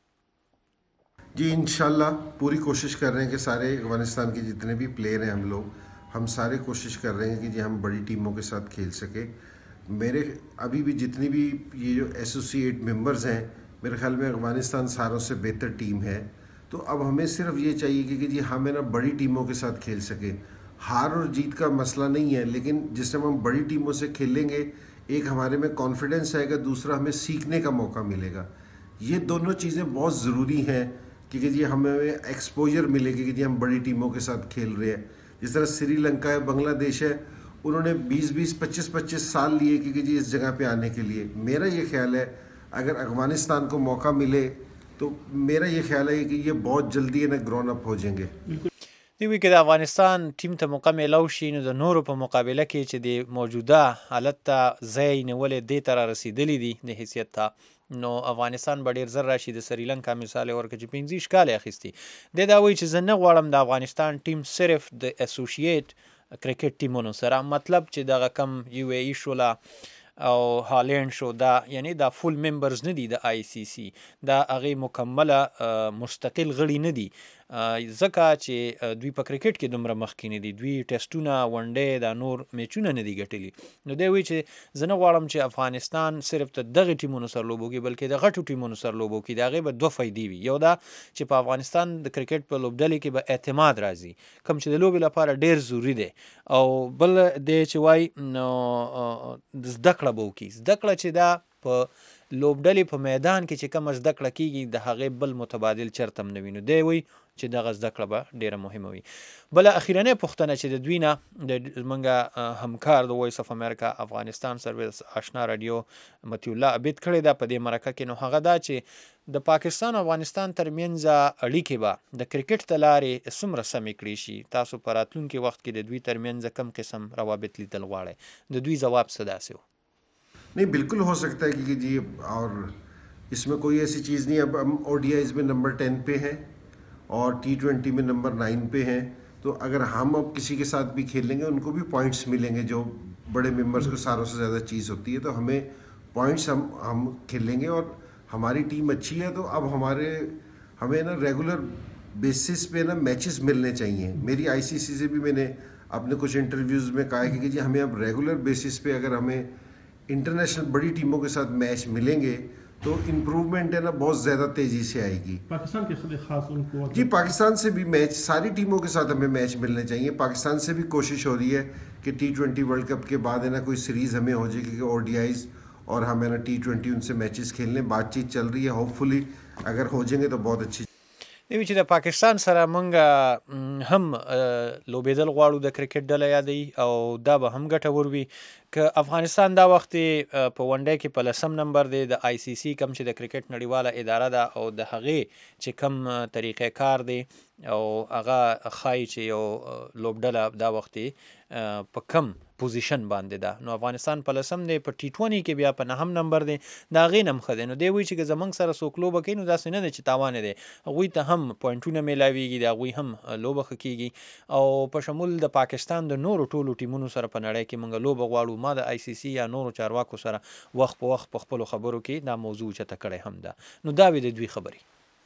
जी इंशाल्लाह पूरी कोशिश कर रहे हैं कि सारे अफगानिस्तान के जितने भी प्लेयर हैं हम सारे कोशिश कर रहे हैं कि जी हम बड़ी टीमों के साथ खेल सके मेरे अभी भी जितनी भी ये जो एसोसिएट मेंबर्स हैं, मेरे ख्याल में अफ़गानिस्तान सारों से बेहतर टीम है। तो अब हमें सिर्फ ये चाहिए कि जी हम है ना बड़ी टीमों के साथ खेल सकें। हार और जीत का मसला नहीं है, लेकिन जिस टाइम हम बड़ी टीमों से खेलेंगे, एक हमारे में कॉन्फिडेंस आएगा, दूसरा हमें सीखने का मौका मिलेगा। ये दोनों चीज़ें बहुत ज़रूरी हैं कि जी हमें एक्सपोजर मिलेगी कि जी हम बड़ी टीमों के साथ खेल रहे हैं। जिस तरह श्रीलंका है, बांग्लादेश है, उन्होंने 20-20, 25-25 साल लिए कि जी इस जगह पे आने के लिए। मेरा ये ख्याल है अगर अफ़गानिस्तान को मौका मिले तो मेरा ये ख्याल है कि ये बहुत जल्दी ना ग्रोन अप हो जाएंगे। دی وی کې د افغانستان ټیم ته موقع میلاو شي نو د نورو په مقابله کې چې د موجوده حالت ته ځای نیولې دې ته را رسېدلي دي د حیثیت ته، نو افغانستان به ډېر زر راشي. د سریلنکا مثال یې ورکړه چې 15 کال یې اخیستي. دی دا وایي چې زه نه غواړم د افغانستان ټیم صرف د اسوسییټ کرکټ ټیمونو سره، مطلب چې دغه کم یو ای شوله او هالینډ شو، دا یعنی دا فول ممبرز نه دي د آی سی سی، دا هغې مکمله مستقل غړي نه دي، ځکه چې دوی په کرکټ کې دومره مخکې نه دي. دوی ټیسټونه، ون ډے، دا نور میچونه نه دي ګټلي. نو دی وایي چې زه نه غواړم چې افغانستان صرف د دغې ټیمونو سره لوبو کې بلکې د غټو ټیمونو سره لوبو کې. د هغې به دوه فایدې وي. یو دا چې په افغانستان د کرکټ په لوبډلې کې به اعتماد راځي، کوم چې د لوبې لپاره ډېر ضروري دی. او بل دی چې وایي نو زده کړه به وکړي. زده کړه چې دا په لوبډلې په میدان کې چې کومه زده کړه کېږي د هغې بل متبادل چرته هم نه وي. نو دی وایي چې دغه زده کړه به ډېره مهمه وي. بله اخیرنۍ پوښتنه چې د دوی نه د زموږ همکار د وایس اف امریکا افغانستان سروس آشنا راډیو مطیع الله عبید کړې ده په دې مرکه کې، نو هغه دا چې د پاکستان او افغانستان ترمنځ اړیکې به د کرکټ د لارې څومره سمې کړی شي. تاسو په راتلونکي وخت کې د دوی ترمنځ کوم قسم روابط لیدل غواړئ؟ د دوی ځواب څه داسې و؟ नहीं, बिल्कुल हो सकता है कि जी, और इसमें कोई ऐसी चीज़ नहीं। अब हम ODIs में नंबर 10 पे हैं और T20 में नंबर 9 पे हैं, तो अगर हम अब किसी के साथ भी खेलेंगे उनको भी पॉइंट्स मिलेंगे, जो बड़े मेंबर्स को सारों से ज़्यादा चीज़ होती है। तो हमें पॉइंट्स हम खेलेंगे और हमारी टीम अच्छी है, तो अब हमें ना रेगुलर बेसिस पे ना मैचेस मिलने चाहिए। मेरी ICC से भी मैंने अपने कुछ इंटरव्यूज़ में कहा है कि जी हमें अब रेगुलर बेसिस पे अगर हमें इंटरनेशनल बड़ी टीमों के साथ मैच मिलेंगे तो इम्प्रूवमेंट है ना बहुत ज़्यादा तेज़ी से आएगी। पाकिस्तान के खास उनको जी, पाकिस्तान से भी मैच, सारी टीमों के साथ हमें मैच मिलने चाहिए। पाकिस्तान से भी कोशिश हो रही है कि T20 वर्ल्ड कप के बाद है ना कोई सीरीज़ हमें हो जाएगी कि ODIs और हम है ना T20 उनसे मैचेस खेलने, बातचीत चल रही है। होपफुली अगर हो जाएंगे तो बहुत अच्छी। دی چې د پاکستان سره مونږ هم لوبېدل غواړو د کرکټ ډله یادوي او دا به هم ګټور وي. که افغانستان دا وخت په ون ډے کې په 10 نمبر دی، د ICC کم چې د کرکټ نړیواله اداره ده او د هغې چې کم طریقې کار دی او هغه ښایي چې یو لوبډله دا وخت په کم پوزیشن باندې ده. نو افغانستان په 10 دی، په T20 کې بیا په 9 نمبر دی، د هغې نه هم ښه دی. نو دی وایي چې که زموږ سره څوک لوبه کوي نو داسې نه دی چې تاوان دی، هغوی ته هم پوینټونه میلاویږي، د هغوی هم لوبه ښه کېږي. او په شمول د پاکستان د نورو ټولو ټیمونو سره په نړۍ کې موږ لوبه غواړو. ما د ICC یا نورو چارواکو سره وخت په وخت په خپلو خبرو کې دا موضوع چته کړی هم ده. نو دا وې د دوی خبرې.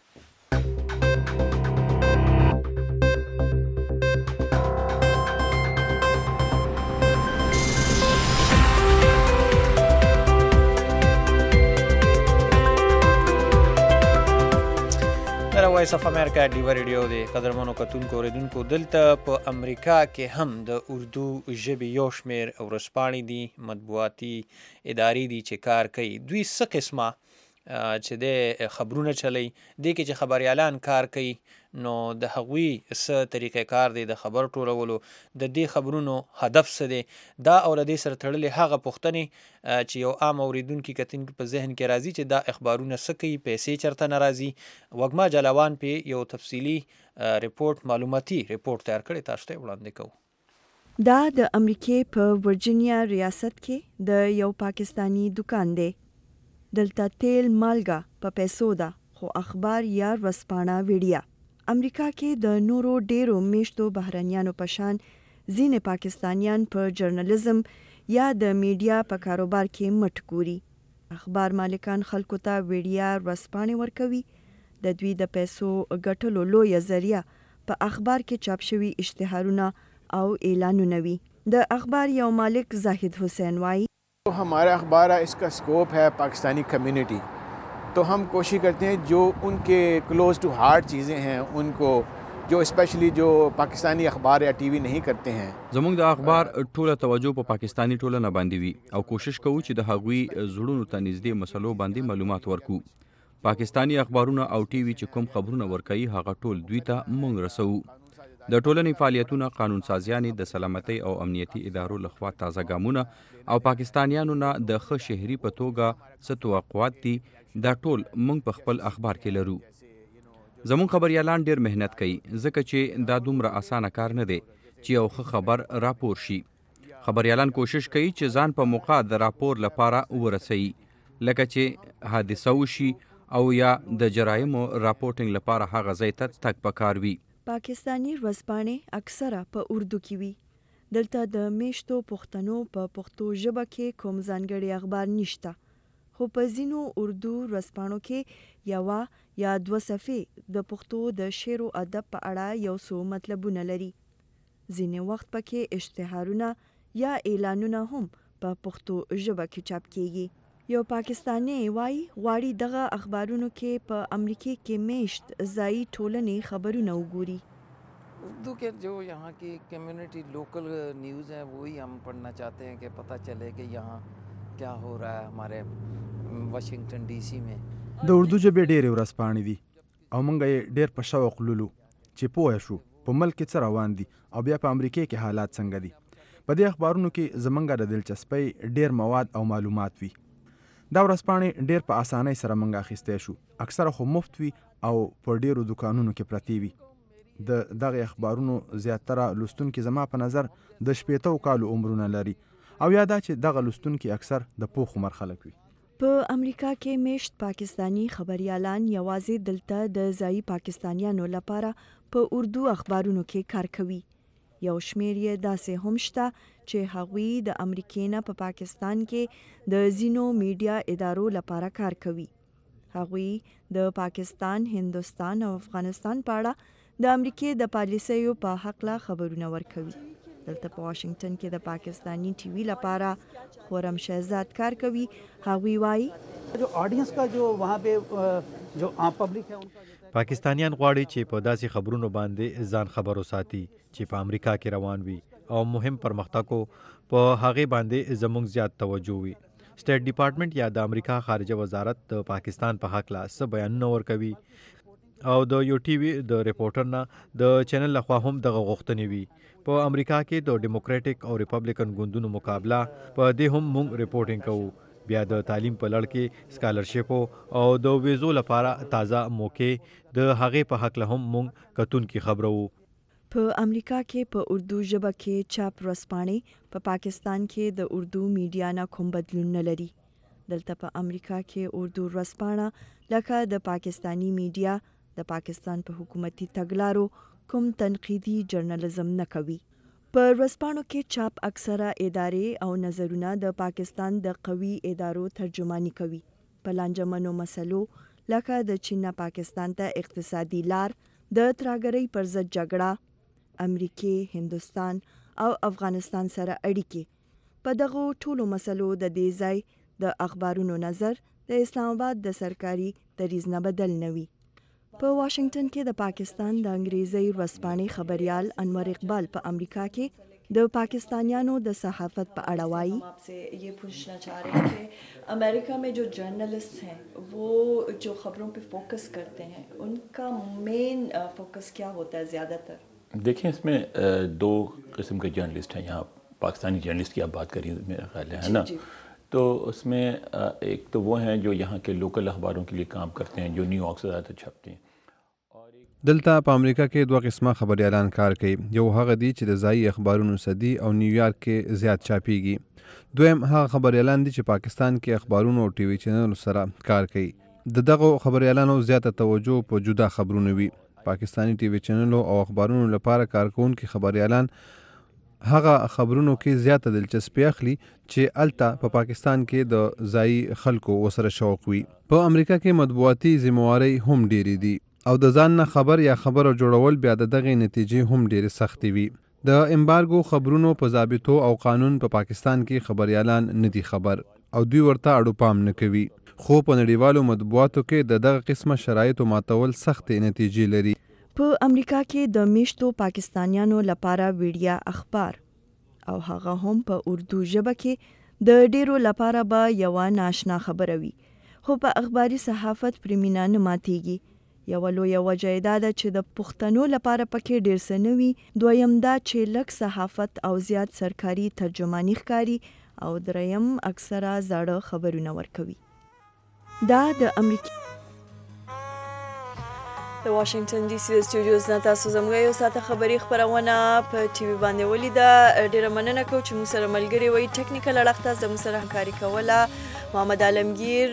وایس اف امریکا ډیوه ریډیو دی. قدرمنو کتونکو اوریدونکو، دلته په امریکا کې هم د اردو ژبې یو شمېر ورځپاڼې دي، مطبوعاتي ادارې دي چې کار کوي. دوی څه قسمه چې د خبرونه چلی دی کې چې خبریالان کار کوي، نو د هغوی څه طریقې کار دی د خبر ټولولو، د دې خبرونو هدف څه دی، دا او له دې سره تړلې هغه پوښتنې چې یو عام اوریدونکي کتونکي په ذهن کې راځي چې دا اخبارونه څه کوي، پیسې چېرته نه راځي. وږمه جلاوان پې یو تفصیلي ریپورټ، معلوماتي ریپورټ تیار کړی، تاسو ته وړاندې کوو. دا د امریکې په ورجینیا ریاست کې د یو پاکستانی دکان دی. دلته تیل مالګه په پیسو ده، خو اخبار یا ورځپاڼه ویډیا. امریکا کې د نورو ډیرو میشتو بهرنیانو په شان ځینې پاکستانیان په جرنالیزم یا د میډیا په کاروبار کې مټ ګوري. اخبار مالکان خلکو ته ویډیا ورځپاڼې ورکوي. د دوی د پیسو ګټلو لویه ذریعه په اخبار کې چاپ شوي اشتهارونه او اعلانونه وي. د اخبار یو مالک زاهد حسین وایي हमारा अखबार है, इसका स्कोप है पाकिस्तानी कम्युनिटी, तो हम कोशिश करते हैं जो उनके क्लोज टू हार्ट चीज़ें हैं उनको, जो स्पेशली जो पाकिस्तानी अखबार या टीवी नहीं करते हैं. زموږ د اخبار ټوله توجه په پاکستانی ټولنه باندې وي او کوشش کوو چې د هغوی زړونو ته نږدې مسلو باندې معلومات ورکو. پاکستانی اخبارونه او ټي وي چې کوم خبرونه ورکوي هغه ټول دوی ته موږ رسوو. د ټولنې فعالیتونه، قانون سازیانې، د سلامتۍ او امنیتي ادارو لخوا تازه ګامونه او پاکستانیانو نه د ښه شهري په توګه څه توقعات دي، دا ټول موږ په خپل اخبار کې لرو. زموږ خبریالان ډیر مهنت کوي ځکه چې دا دومره اسانه کار نه دی چې یو ښه خبر راپور شي. خبریالان کوشش کوي چې ځان په موقع د راپور لپاره ورسوي، لکه چې حادثه وشي او یا د جرایمو راپورټینګ لپاره هغه ځای ته تګ پکار وي. پاکستانی ورځپاڼې اکثره په اردو کې وي. دلته د میشتو پښتنو په پښتو ژبه کې کوم ځانګړی اخبار نشته، خو په ځینو اردو ورځپاڼو کې یوه یا دوه صفحې د پښتو د شعر او ادب په اړه یو څو مطلبونه لري. ځینې وخت پکې اشتهارونه یا اعلانونه هم په پښتو ژبه کې چاپ کیږي. یو پاکستانی وایي غواړي دغه اخبارونو کې په امریکا کې میشت ځایي ټولنې خبرونه وګوري. اردو کے جو یہاں کی کمیونٹی لوکل نیوز ہیں وہی ہم پڑھنا چاہتے ہیں کہ پتہ چلے کہ یہاں کیا ہو رہا ہے ہمارے واشنگٹن ڈی سی میں. د اردو ژبې ډېرې ورځپاڼې دي او موږ یې ډېر په شوق لولو چې پوه شو په ملک کې څه روان دي او بیا په امریکا کې حالات څنګه دي. په دې اخبارونو کې زمونږ د دلچسپۍ ډېر مواد او معلومات وي. دا ورځپاڼې ډېر په اسانۍ سره موږ اخیستی شو، اکثره خو مفت وي او په ډېرو دوکانونو کې پرتې وي. د دغه اخبارونو زیاتره لوستونکي زما په نظر د 80 کالو عمرونه لري او یا دا چې دغه لوستونکي اکثر د پوخ عمر خلک وي. په امریکا کې میشت پاکستانی خبریالان یوازې دلته د ځایي پاکستانیانو لپاره په اردو اخبارونو کې کار کوي. یو شمیر یې داسې هم شته چې هغوی د امریکې نه په پاکستان کې د ځینو میډیا ادارو لپاره کار کوي. هغوی د پاکستان، هندوستان او افغانستان په اړه د امریکې د پالیسیو په حقله خبرونه ورکوي. دلته په واشنگټن کې د پاکستانی ټي وي لپاره خورم شهزاد کار کوي. هغوی وایي جو آڈینس کا جو وہاں پہ جو عام پبلک ہے پاکستانیان غواړي چې په داسې خبرونو باندې ځان خبر وساتي چې په امریکا کې روان وي او مهم پرمختګو په هغې باندې زموږ زیات توجه وي. سټیټ ډپارټمنټ یا د امریکا خارجه وزارت د پاکستان په هکله څه بیانونه ورکوي او د یو ټي وي د ریپورټر نه د چینل لخوا هم دغه غوښتنې وي. په امریکا کې د ډیموکراټک او ریپبلیکن ګوندونو مقابله په دې هم موږ ریپورټینګ کوو. بیا د تعلیم په لړ کې سکالرشپو او د ویزو لپاره تازه موقع د هغې په حقله هم موږ کتونکي خبرو. په امریکا کې په اردو ژبه کې چاپ ورځپاڼې په پاکستان کې د اردو میډیا نه کوم بدلون نه لري. دلته په امریکا کې اردو ورځپاڼه لکه د پاکستانی میډیا د پاکستان په حکومتي تګلارو کوم تنقیدي جرنالیزم نه کوي. په ورځپاڼو کې چاپ اکثره ادارې او نظرونه د پاکستان د قوي ادارو ترجمانی کوي. په لانجمنو مسلو لکه د چین نه پاکستان ته اقتصادي لار، د ترهګرۍ پر ضد جګړه، امریکې، هندوستان او افغانستان سره اړیکې، په دغو ټولو مسلو د دې ځای د اخبارونو نظر د اسلام آباد د سرکاري دریځ نه بدل نه وي. په واشنگټن کې د پاکستان د انګریزي ورځپاڼې خبریال انور اقبال په امریکا کې د پاکستانیانو د صحافت په اړه وایي. آپ سے یہ پوچھنا چاہ رہے ہیں کہ امریکہ میں جو جرنلسٹ ہیں وہ جو خبروں پہ فوکس کرتے ہیں ان کا مین فوکس کیا ہوتا ہے زیادہ تر؟ دیکھیں اس میں دو قسم کے جرنلسٹ ہیں. یہاں پاکستانی جرنلسٹ کی آپ بات کریے میرا خیال ہے نا. تو اس میں ایک تو وہ ہیں جو یہاں کے لوکل اخباروں کے لیے کام کرتے ہیں جو نیو یارک سے زیادہ چھپتے ہیں. دلته په امریکا کې دوه قسمه خبریالان کار کوي. یو هغه دي چې د ځایي اخبارونو صدي او نیویارک کې زیات چاپیږي. دویم هغه خبریالان دي چې پاکستان کې اخبارونو او ټي وي چینلونو سره کار کوي. د دغه خبریالانو زیاته توجه په جدا خبرونو وي. پاکستانی ټي وي چینلونو او اخبارونو لپاره کارکونکي خبریالان هغه خبرونو کې زیاته دلچسپي اخلي چې الته په پاکستان کې د ځایي خلکو وسره شوق وي. په امریکا کې مطبوعاتي ذمہواري هم ډېرې دي او د ځان نه خبر یا خبر جوړول بیا د دغه نتیجې هم ډېرې سختې وي. د امبارګو خبرونو په ضابطو او قانون په پاکستان کې خبريالان ندي خبر او دوی ورته اړو پام نه کوي، خو په نړیوالو مطبوعاتو کې د دغه قسمه شرایطو ماتول سختې نتیجې لري. په امریکا کې د میشتو پاکستانیانو لپاره ویډیا اخبار او هغه هم په اردو ژبه کې د ډیرو لپاره به یوه ناشنا خبره وي، خو په اخباري صحافت پرې مینه نه ماتیږي. یوه لویه وجه یې دا ده چې د پښتنو لپاره پکې ډېر څه نه وي، دویم دا چې لږ صحافت او زیات سرکاري ترجماني ښکاري، او دریم اکثره زاړه خبرونه ورکوي. دا د امریکا د واشنگټن ډي سي د سټوډیوز نه تاسو زموږ یو ساعته خبري خپرونه په ټي وي باندې ولیده. ډېره مننه کوم چې موږ سره ملګري وئ. ټکنیکل اړخ ته زموږ سره همکاري کوله محمد عالمگیر،